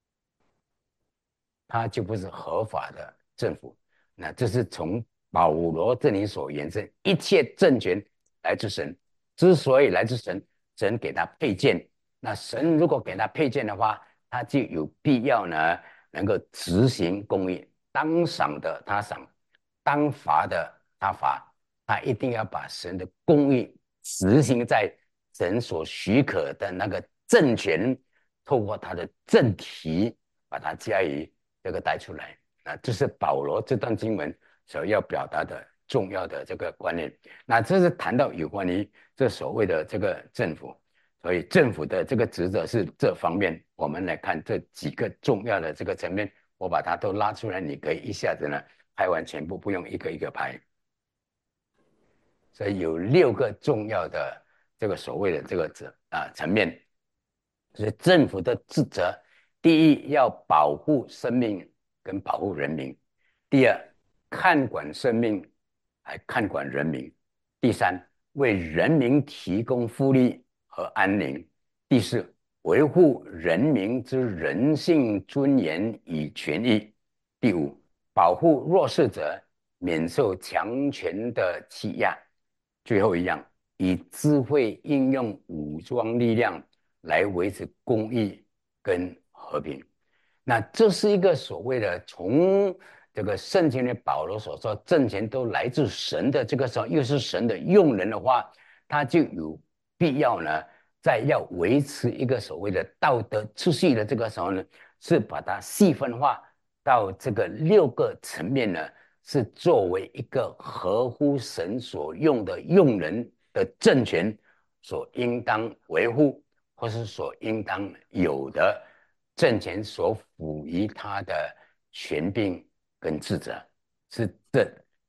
它就不是合法的政府。那这是从保罗这里所延伸，一切政权来自神，之所以来自神，神给他配件。那神如果给他配件的话，他就有必要呢，能够执行公义，当赏的他赏，当罚的他罚，他一定要把神的公义执行在神所许可的那个政权，透过他的政体把它加以这个带出来。那这是保罗这段经文所要表达的重要的这个观念。那这是谈到有关于这所谓的这个政府，所以政府的这个职责是这方面。我们来看这几个重要的这个层面，我把它都拉出来，你可以一下子呢拍完全部，不用一个一个拍。所以有6个重要的这个所谓的这个层面，是政府的职责。第一，要保护生命跟保护人民；第二，看管生命，还看管人民；第三，为人民提供福利和安宁；第四，维护人民之人性尊严与权益；第五，保护弱势者免受强权的欺压。最后一样，以智慧应用武装力量来维持公义跟和平。那这是一个所谓的从这个圣经的保罗所说，政权都来自神的这个时候，又是神的用人的话，他就有必要呢，在要维持一个所谓的道德秩序的这个时候呢，是把它细分化到这个6个层面呢，是作为一个合乎神所用的用人的政权所应当维护，或是所应当有的政权所赋予他的权柄跟职责，是这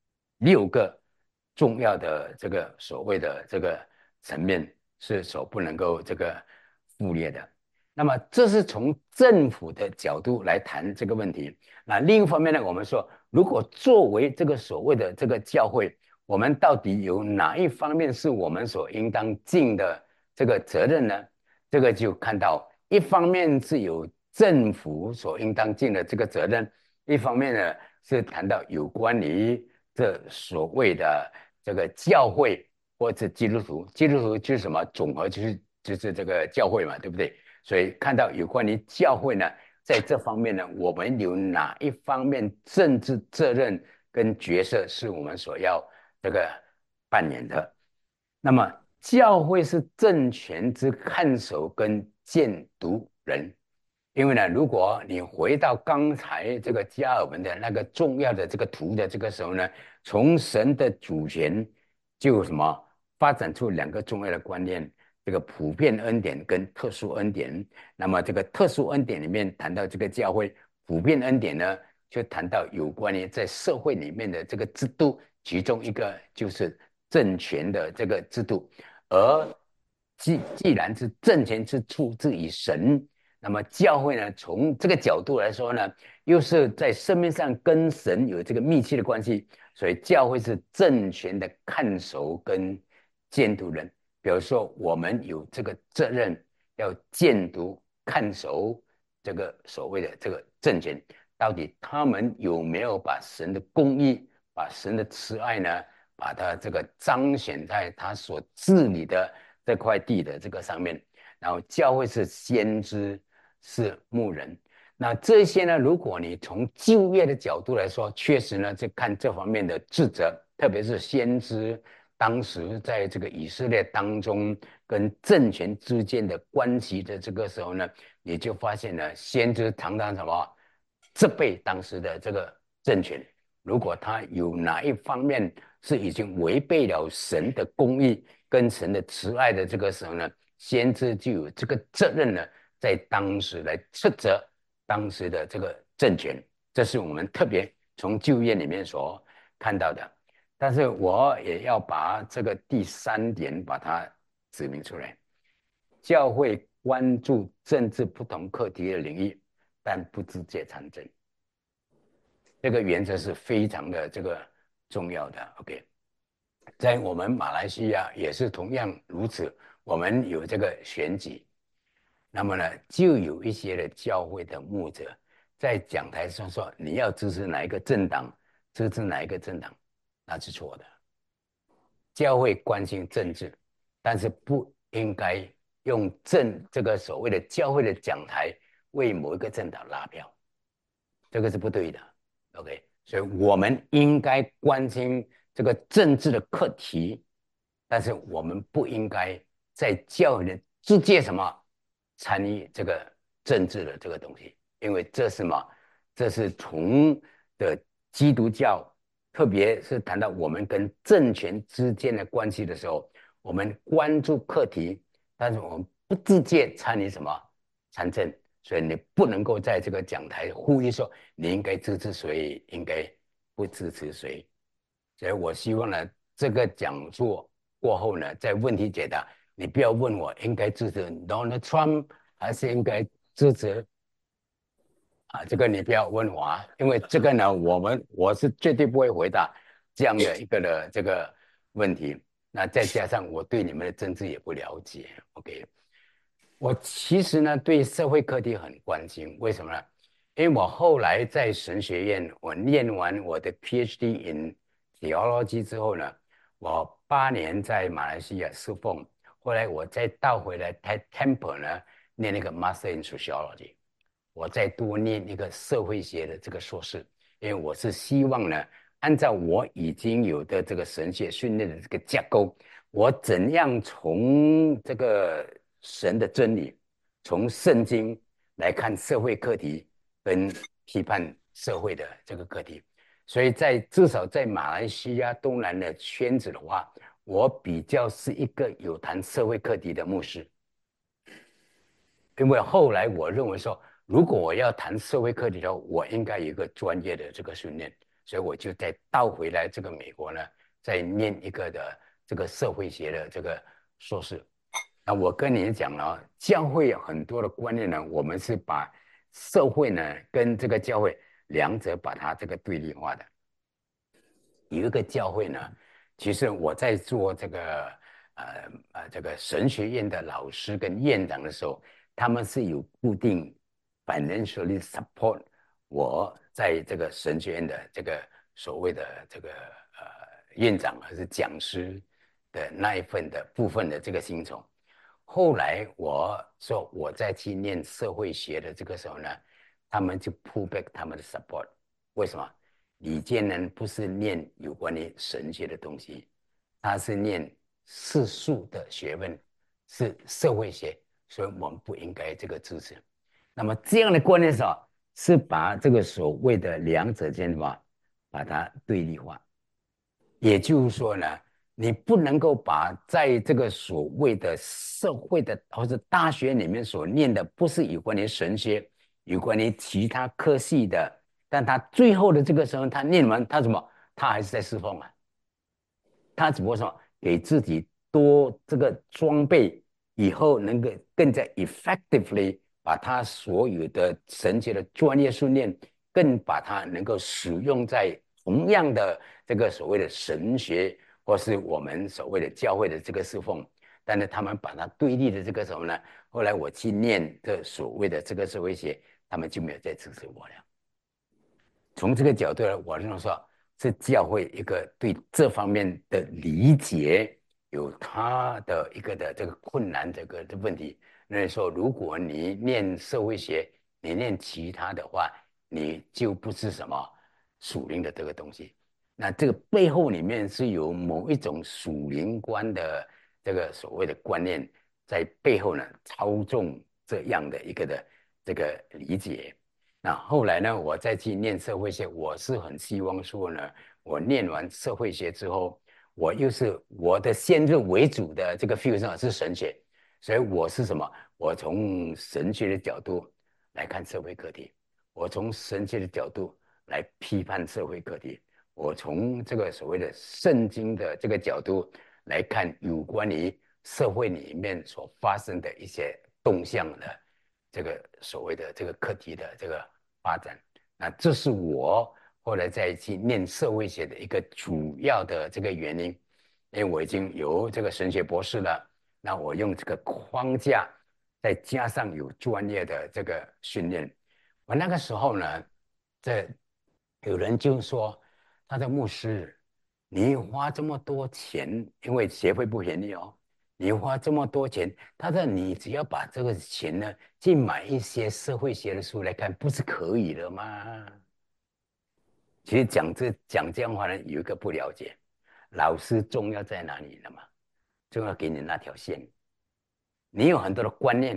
6个重要的这个所谓的这个层面是所不能够这个忽略的。那么这是从政府的角度来谈这个问题。那另一方面呢，我们说，如果作为这个所谓的这个教会，我们到底有哪一方面是我们所应当尽的这个责任呢？这个就看到，一方面是有政府所应当尽的这个责任，一方面呢是谈到有关于这所谓的这个教会或者基督徒，基督徒就是什么总和，就是这个教会嘛，对不对？所以看到有关于教会呢，在这方面呢，我们有哪一方面政治责任跟角色是我们所要这个扮演的？那么教会是政权之看守跟监督人。因为呢，如果你回到刚才这个加尔文的那个重要的这个图的这个时候呢，从神的主权就有什么发展出2个重要的观念，这个普遍恩典跟特殊恩典。那么这个特殊恩典里面谈到这个教会，普遍恩典呢就谈到有关于在社会里面的这个制度，其中一个就是政权的这个制度。而既然是政权是出自于神，那么教会呢，从这个角度来说呢，又是在生命上跟神有这个密切的关系，所以教会是政权的看守跟监督人。比如说，我们有这个责任要监督看守这个所谓的这个政权，到底他们有没有把神的公义、把神的慈爱呢，把它这个彰显在他所治理的这块地的这个上面？然后教会是先知，是牧人。那这些呢，如果你从就业的角度来说，确实呢，就看这方面的职责，特别是先知当时在这个以色列当中跟政权之间的关系的这个时候呢，你就发现呢，先知常常什么责备当时的这个政权，如果他有哪一方面是已经违背了神的公义跟神的慈爱的这个时候呢，先知就有这个责任呢，在当时来斥责当时的这个政权，这是我们特别从旧约里面所看到的。但是我也要把这个第3点把它指明出来：教会关注政治不同课题的领域，但不直接参政。这个原则是非常的这个重要的。OK， 在我们马来西亚也是同样如此，我们有这个选举。那么呢，就有一些的教会的牧者在讲台上说，你要支持哪一个政党，支持哪一个政党，那是错的。教会关心政治，但是不应该用这个所谓的教会的讲台为某一个政党拉票，这个是不对的。OK， 所以我们应该关心这个政治的课题，但是我们不应该在教会的直接什么参与这个政治的这个东西，因为这是什么？这是从的基督教，特别是谈到我们跟政权之间的关系的时候，我们关注课题，但是我们不直接参与什么参政，所以你不能够在这个讲台呼吁说你应该支持谁，应该不支持谁。所以我希望呢，这个讲座过后呢，在问题解答，你不要问我应该支持 Donald Trump 还是应该支持这个你不要问我因为这个呢，我是绝对不会回答这样的一个的这个问题。那再加上我对你们的政治也不了解，OK。我其实呢对社会课题很关心，为什么呢？因为我后来在神学院，我念完我的 PhD in Theology 之后呢，我8年在马来西亚侍奉，后来我再倒回来在 Temple 呢念那个 Master in Sociology。我再多念一个社会学的这个硕士，因为我是希望呢，按照我已经有的这个神学训练的这个架构，我怎样从这个神的真理，从圣经来看社会课题跟批判社会的这个课题。所以至少在马来西亚东南的圈子的话，我比较是一个有谈社会课题的牧师。因为后来我认为说，如果我要谈社会课题的话，我应该有一个专业的这个训练，所以我就再倒回来这个美国呢，再念一个的这个社会学的这个硕士。那我跟你讲了，教会有很多的观念呢，我们是把社会呢跟这个教会两者把它这个对立化的。有一个教会呢，其实我在做这个这个神学院的老师跟院长的时候，他们是有固定 financially support 我在这个神学院的这个所谓的这个院长还是讲师的那一份的部分的这个薪酬。后来我说我再去念社会学的这个时候呢，他们就 pull back 他们的 support。为什么？李建能不是念有关于神学的东西，他是念世俗的学问，是社会学，所以我们不应该这个支持。那么这样的观念是把这个所谓的两者间把它对立化。也就是说呢，你不能够把在这个所谓的社会的或者大学里面所念的，不是有关于神学，有关于其他科系的，但他最后的这个时候，他念完他什么？他还是在侍奉啊，他只不过说给自己多这个装备，以后能够更加 effectively 把他所有的神学的专业训练，更把它能够使用在同样的这个所谓的神学，或是我们所谓的教会的这个侍奉。但是他们把它对立的这个什么呢？ 后来我去念的所谓的这个社会学，他们就没有再支持我了。从这个角度来，我认为说，是教会一个对这方面的理解有他的一个的这个困难这个的问题。那说，如果你念社会学，你念其他的话，你就不是什么属灵的这个东西。那这个背后里面是有某一种属灵观的这个所谓的观念在背后呢操纵这样的一个的这个理解。那后来呢，我再去念社会学，我是很希望说呢，我念完社会学之后，我又是我的先入为主的这个 feel 是神学，所以我是什么？我从神学的角度来看社会课题，我从神学的角度来批判社会课题，我从这个所谓的圣经的这个角度来看有关于社会里面所发生的一些动向的这个所谓的这个课题的这个发展。那这是我后来再去念社会学的一个主要的这个原因，因为我已经有这个神学博士了，那我用这个框架，再加上有专业的这个训练，我那个时候呢，这有人就说他的牧师，你花这么多钱，因为学费不便宜哦，你花这么多钱，他说你只要把这个钱呢，去买一些社会学的书来看，不是可以了吗？其实讲这样话呢，有一个不了解，老师重要在哪里了嘛？重要给你那条线，你有很多的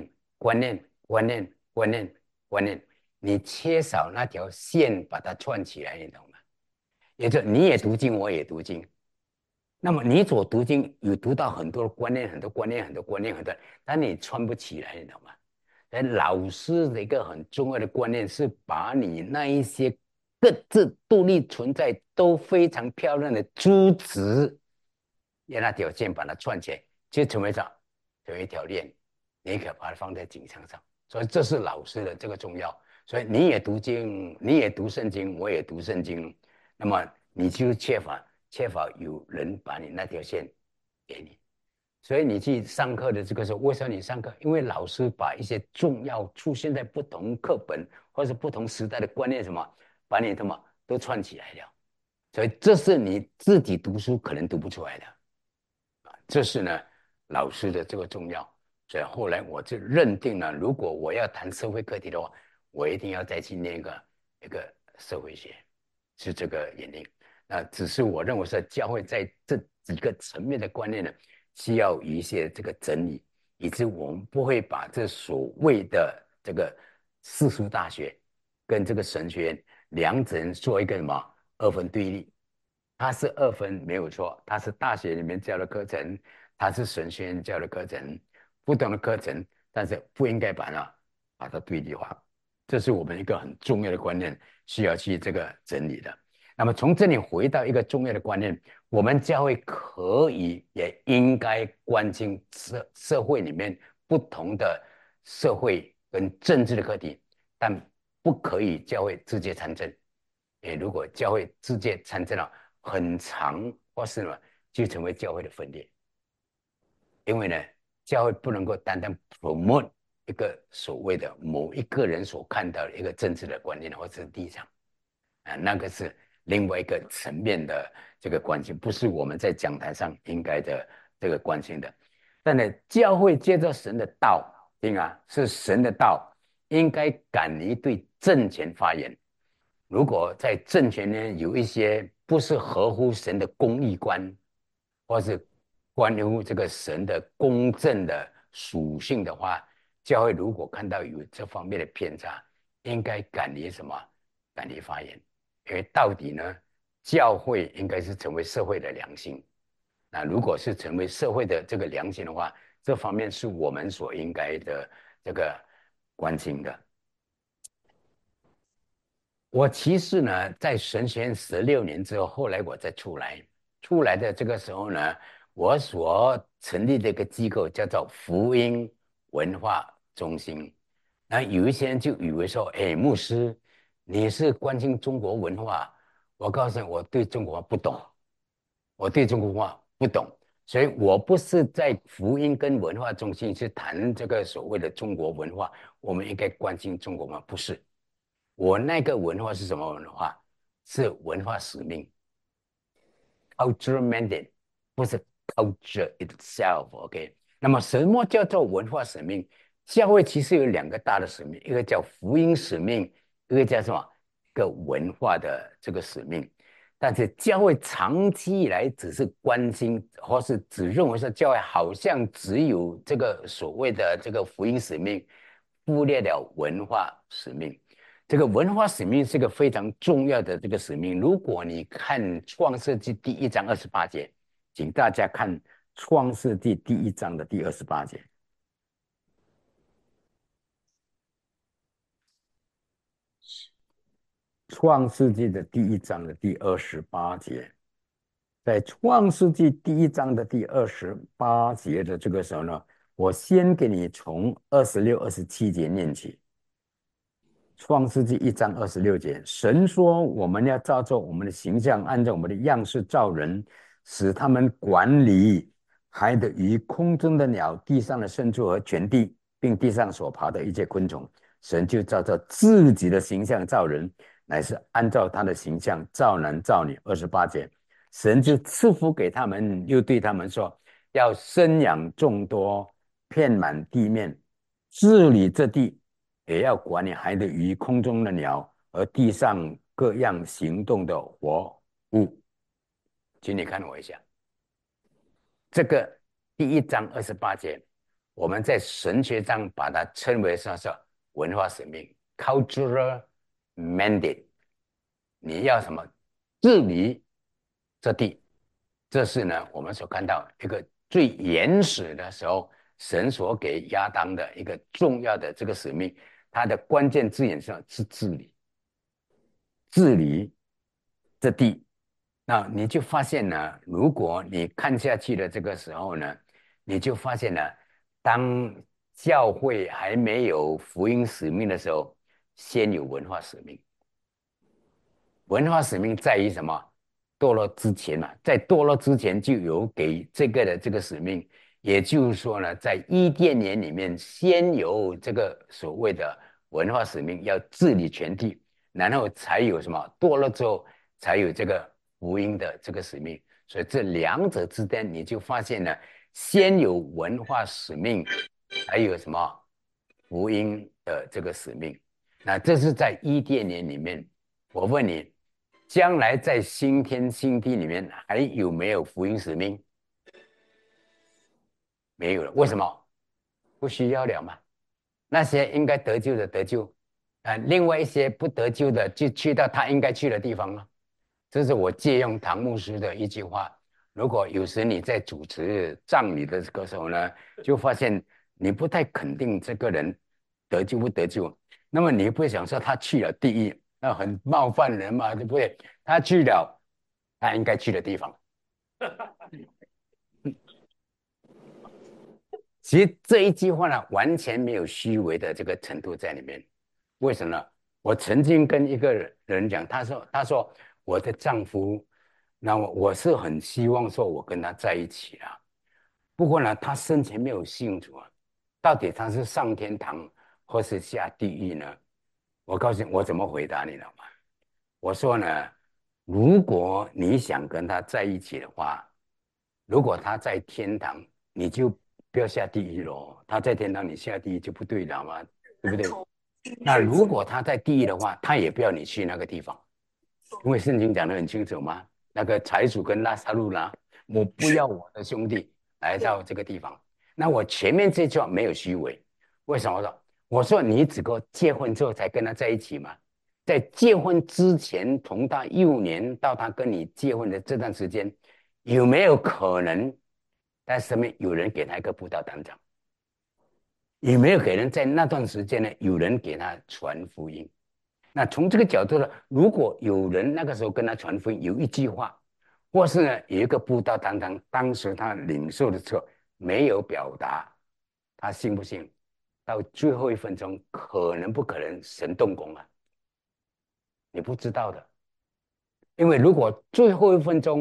观念，你缺少那条线把它串起来，你懂吗？也就你也读经，我也读经，那么你所读经有读到很多观念，很多，但你串不起来，你懂吗？老师的一个很重要的观念是把你那一些各自独立存在都非常漂亮的珠子，让那条线把它串起来，就成为啥？成为一条链，你可把它放在颈项上。所以这是老师的这个重要。所以你也读经，你也读圣经，我也读圣经，那么你就缺乏有人把你那条线给你。所以你去上课的这个时候，为什么你上课？因为老师把一些重要出现在不同课本或者不同时代的观念什么，把你什么都串起来了。所以这是你自己读书可能读不出来的。这是呢老师的这个重要。所以后来我就认定了，如果我要谈社会课题的话，我一定要再去念一个社会学，是这个原因。那只是我认为是教会在这几个层面的观念呢，需要有一些这个整理，以致我们不会把这所谓的这个世俗大学跟这个神学院两者人做一个什么二分对立。它是二分没有错，它是大学里面教的课程，它是神学院教的课程，不同的课程，但是不应该把它对立化，这是我们一个很重要的观念，需要去这个整理的。那么从这里回到一个重要的观念，我们教会可以也应该关心社会里面不同的社会跟政治的课题，但不可以教会直接参政。如果教会直接参政了，很长或是呢，就成为教会的分裂。因为呢，教会不能够单单 promote 一个所谓的某一个人所看到的一个政治的观念或者是立场那个是另外一个层面的这个关心，不是我们在讲台上应该的这个关心的。但呢，教会接着神的道，是神的道，应该敢于对政权发言。如果在政权呢有一些不是合乎神的公义观，或是关乎这个神的公正的属性的话，教会如果看到有这方面的偏差，应该敢于什么？敢于发言。因为到底呢，教会应该是成为社会的良心。那如果是成为社会的这个良心的话，这方面是我们所应该的这个关心的。我其实呢，在神学院16年之后，后来我再出来的这个时候呢，我所成立的一个机构叫做福音文化中心。那有一些人就以为说，哎，牧师，你是关心中国文化？我告诉你，我对中国文化不懂，我对中国文化不懂。 所以我不是在福音跟文化中心去谈这个所谓的中国文化，我们应该关心中国吗？不是，我那个文化是什么文化？是文化使命 （cultural mandate），不是 culture itself。OK，那么什么叫做文化使命？教会其实有两个大的使命，一个叫福音使命，一个叫什么？一个文化的这个使命。但是教会长期以来只是关心，或是只认为说教会好像只有这个所谓的这个福音使命，忽略了文化使命。这个文化使命是个非常重要的这个使命。如果你看《创世纪》第1章28节，请大家看《创世纪》第1章的第28节。创世纪的第1章的第28节，在创世纪第1章的第28节的这个时候呢，我先给你从26、27节念起。创世纪1章26节，神说：“我们要照着我们的形象，按照我们的样式造人，使他们管理海的鱼、空中的鸟、地上的牲畜和全地，并地上所爬的一切昆虫。神就照着自己的形象造人，乃是按照他的形象造男造女。28节，神就赐福给他们，又对他们说：要生养众多，遍满地面，治理这地。”也要管理海的鱼、空中的鸟和地上各样行动的活物。请你看我一下，这个第1章28节，我们在神学上把它称为是文化使命 （cultural mandate）。你要什么？治理这地。这是呢，我们所看到一个最原始的时候，神所给亚当的一个重要的这个使命。它的关键字眼上是治理，治理这地。那你就发现呢，如果你看下去的这个时候呢，你就发现呢，当教会还没有福音使命的时候，先有文化使命。文化使命在于什么？堕落之前嘛，在堕落之前就有给这个的这个使命，也就是说呢，在伊甸园里面，先有这个所谓的文化使命，要治理全地，然后才有什么堕落之后，才有这个福音的这个使命。所以这两者之间，你就发现呢，先有文化使命，还有什么福音的这个使命。那这是在伊甸园里面。我问你，将来在新天新地里面还有没有福音使命？没有了，为什么？不需要了嘛。那些应该得救的得救，另外一些不得救的就去到他应该去的地方了。这是我借用唐牧师的一句话。如果有时你在主持葬礼的这个时候呢，就发现你不太肯定这个人得救不得救，那么你不会想说他去了地狱，那很冒犯人嘛，对不对？他去了他应该去的地方。其实这一句话呢，完全没有虚伪的这个程度在里面。为什么呢？我曾经跟一个人讲，他说我的丈夫，那我是很希望说我跟他在一起啊。不过呢，他生前没有信主啊，到底他是上天堂或是下地狱呢？我告诉你，我怎么回答你了吗？我说呢，如果你想跟他在一起的话，如果他在天堂，你就不要下地狱咯。他在天堂，你下地狱就不对了嘛，对不对？那如果他在地狱的话，他也不要你去那个地方，因为圣经讲得很清楚嘛。那个财主跟拉撒路呢，我不要我的兄弟来到这个地方。那我前面这句话没有虚伪，为什么说？我说你只够结婚之后才跟他在一起嘛。在结婚之前，从他幼年到他跟你结婚的这段时间，有没有可能在身边有人给他一个布道团长？有没有可能在那段时间呢，有人给他传福音？那从这个角度呢，如果有人那个时候跟他传福音，有一句话，或是呢有一个布道团长，当时他领受的时候没有表达，他信不信？到最后一分钟，可能不可能神动工啊？你不知道的。因为如果最后一分钟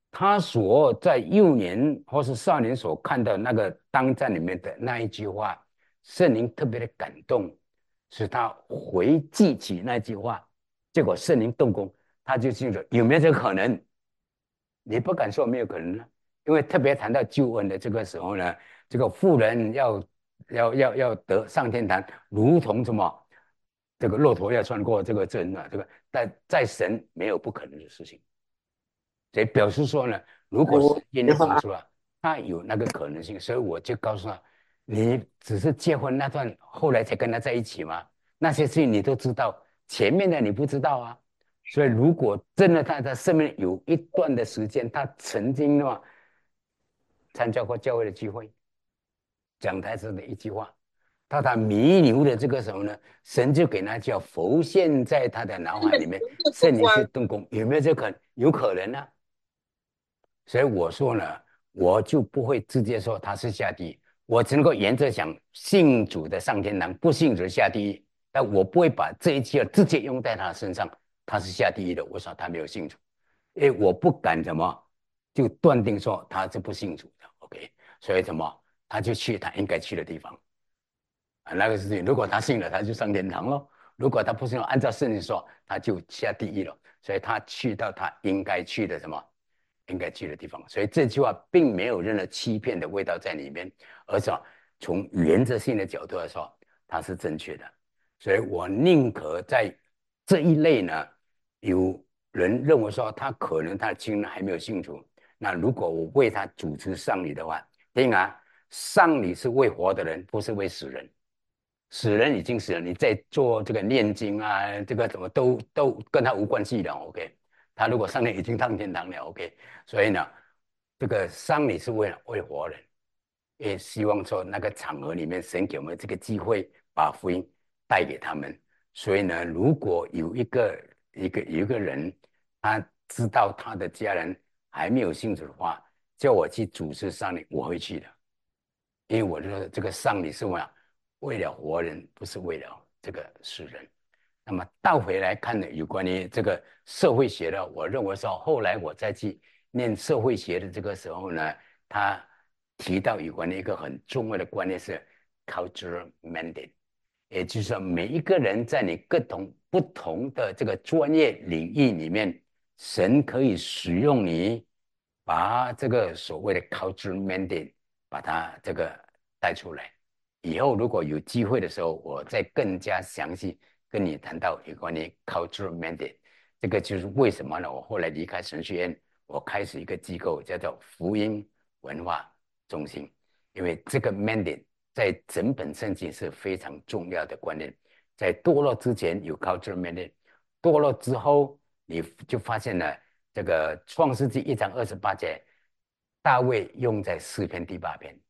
他所在幼年或是少年所看到那个当站里面的那一句话，圣灵特别的感动，使他回记起那句话，结果圣灵动工，他就信了。有没有这个可能？你不敢说没有可能呢，因为特别谈到救恩的这个时候呢，这个妇人要得上天堂，如同什么这个骆驼要穿过这个针啊，这个在神没有不可能的事情。所以表示说呢，如果时我间的没法成熟了，他有那个可能性，所以我就告诉他，你只是结婚那段，后来才跟他在一起吗？那些事情你都知道，前面的你不知道啊。所以如果真的他的生命有一段的时间，他曾经的话参加过教会的聚会，讲台词的一句话，到他弥留的这个时候呢，神就给他叫浮现在他的脑海里面，圣灵就动工，有没有这可能？有可能呢、所以我说呢，我就不会直接说他是下地狱，我只能够沿着讲信主的上天堂，不信主的下地狱。但我不会把这一切直接用在他身上，他是下地狱的，我说他没有信主，因为我不敢怎么就断定说他是不信主的。OK，所以怎么他就去他应该去的地方啊，那个事情，如果他信了，他就上天堂咯；如果他不信，按照圣经说，他就下地狱了。所以他去到他应该去的什么？应该去的地方。所以这句话并没有任何欺骗的味道在里面，而是从原则性的角度来说，它是正确的。所以我宁可在这一类呢，有人认为说他可能他的亲人还没有信主，那如果我为他主持丧礼的话，听啊，丧礼是为活的人，不是为死人。死人已经死了，你在做这个念经啊，这个怎么都跟他无关系的，OK？他如果上天已经上天堂了，OK？所以呢，这个丧礼是为活人，也希望说那个场合里面，神给我们这个机会，把福音带给他们。所以呢，如果有一个人，他知道他的家人还没有信主的话，叫我去主持丧礼，我会去的。因为我的这个丧礼是为了活人，不是为了这个死人。那么倒回来看呢，有关于这个社会学的，我认为说，后来我再去念社会学的这个时候呢，他提到有关的一个很重要的观念是 cultural mandate，也就是说，每一个人在你各种不同的这个专业领域里面，神可以使用你，把这个所谓的 cultural mandate 把它这个带出来。以后如果有机会的时候，我再更加详细跟你谈到有关于 cultural mandate。这个就是为什么呢？我后来离开神学院，我开始一个机构叫做福音文化中心，因为这个 mandate 在整本圣经是非常重要的观念。在堕落之前有 cultural mandate，堕落之后你就发现了这个创世纪1章28节，大卫用在诗篇第8篇。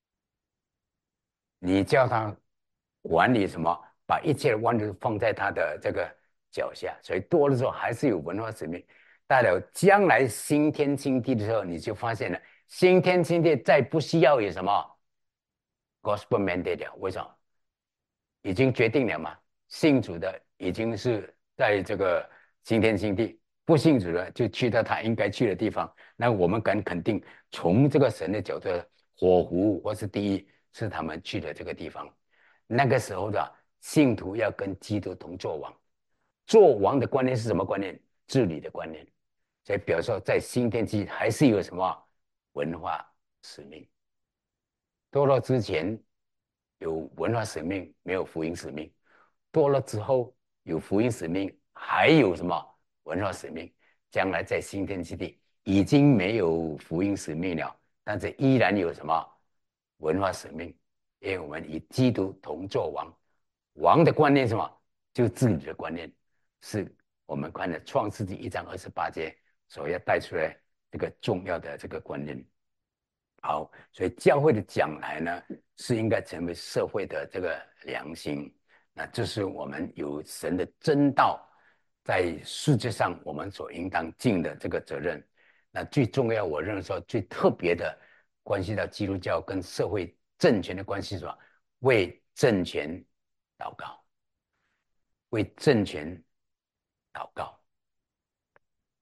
你叫他管理什么，把一切的万物放在他的这个脚下，所以多的时候还是有文化使命。到了将来新天新地的时候，你就发现了新天新地再不需要有什么 gospel mandate 了。为什么？已经决定了嘛？信主的已经是在这个新天新地，不信主的就去到他应该去的地方。那我们敢肯定，从这个神的角度，火湖或是地狱是他们去的这个地方。那个时候的信徒要跟基督同作王，作王的观念是什么观念？治理的观念。所以表示说，在新天期还是有什么文化使命。堕落之前有文化使命，没有福音使命；堕落之后有福音使命，还有什么文化使命？将来在新天之地已经没有福音使命了，但是依然有什么文化使命？因为我们与基督同作王，王的观念是什么？就治理的观念，是我们看的创世纪1章28节所要带出来这个重要的这个观念。好，所以教会的将来呢，是应该成为社会的这个良心。那这是我们有神的真道，在世界上我们所应当尽的这个责任。那最重要，我认为说最特别的，关系到基督教跟社会政权的关系是什么？为政权祷告，为政权祷告。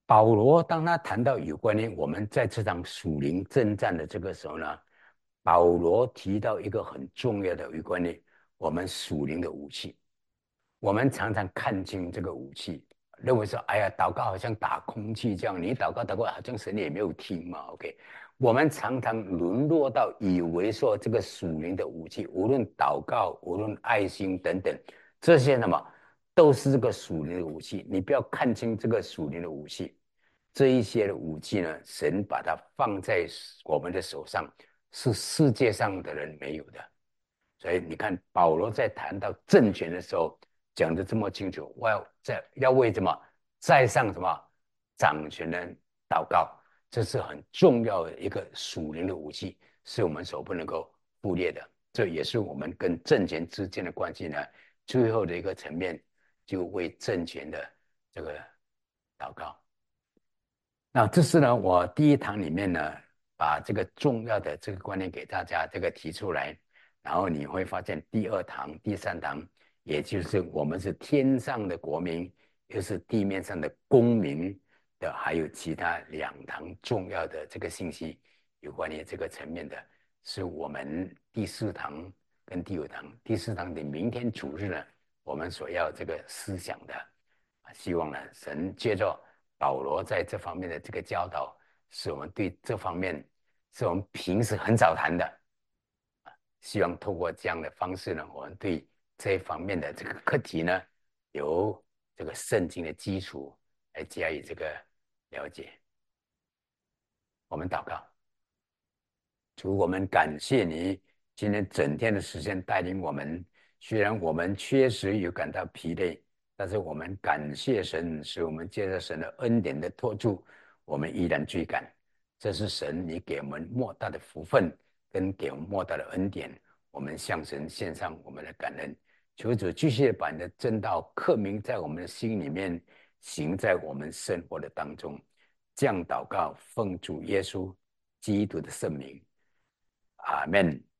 保罗当他谈到有关于我们在这场属灵征战的这个时候呢，保罗提到一个很重要的有关于我们属灵的武器。我们常常看清这个武器，认为说，哎呀，祷告好像打空气这样，你祷告好像神也没有听嘛。OK，我们常常沦落到以为说这个属灵的武器，无论祷告，无论爱心等等，这些什么都是这个属灵的武器。你不要看清这个属灵的武器，这一些的武器呢，神把它放在我们的手上，是世界上的人没有的。所以你看，保罗在谈到政权的时候，讲的这么清楚，我要为什么在上什么掌权人祷告，这是很重要的一个属灵的武器，是我们所不能够忽略的。这也是我们跟政权之间的关系呢，最后的一个层面，就为政权的这个祷告。那这是呢，我第一堂里面呢，把这个重要的这个观念给大家这个提出来，然后你会发现第二堂、第三堂，也就是我们是天上的国民，又是地面上的公民的，还有其他两堂重要的这个信息，有关于这个层面的，是我们第四堂跟第五堂。第四堂的明天主日呢，我们所要这个思想的，希望呢，神接着保罗在这方面的这个教导，是我们对这方面是我们平时很少谈的。希望透过这样的方式呢，我们对这一方面的这个课题呢，由这个圣经的基础来加以这个了解。我们祷告。主，我们感谢你今天整天的时间带领我们。虽然我们确实有感到疲累，但是我们感谢神，使我们借着神的恩典的托住，我们依然追赶。这是神你给我们莫大的福分，跟给我们莫大的恩典。我们向神献上我们的感恩。求主继续把你的真道刻铭在我们的心里面，行在我们生活的当中。这样祷告，奉主耶稣基督的圣名。阿门。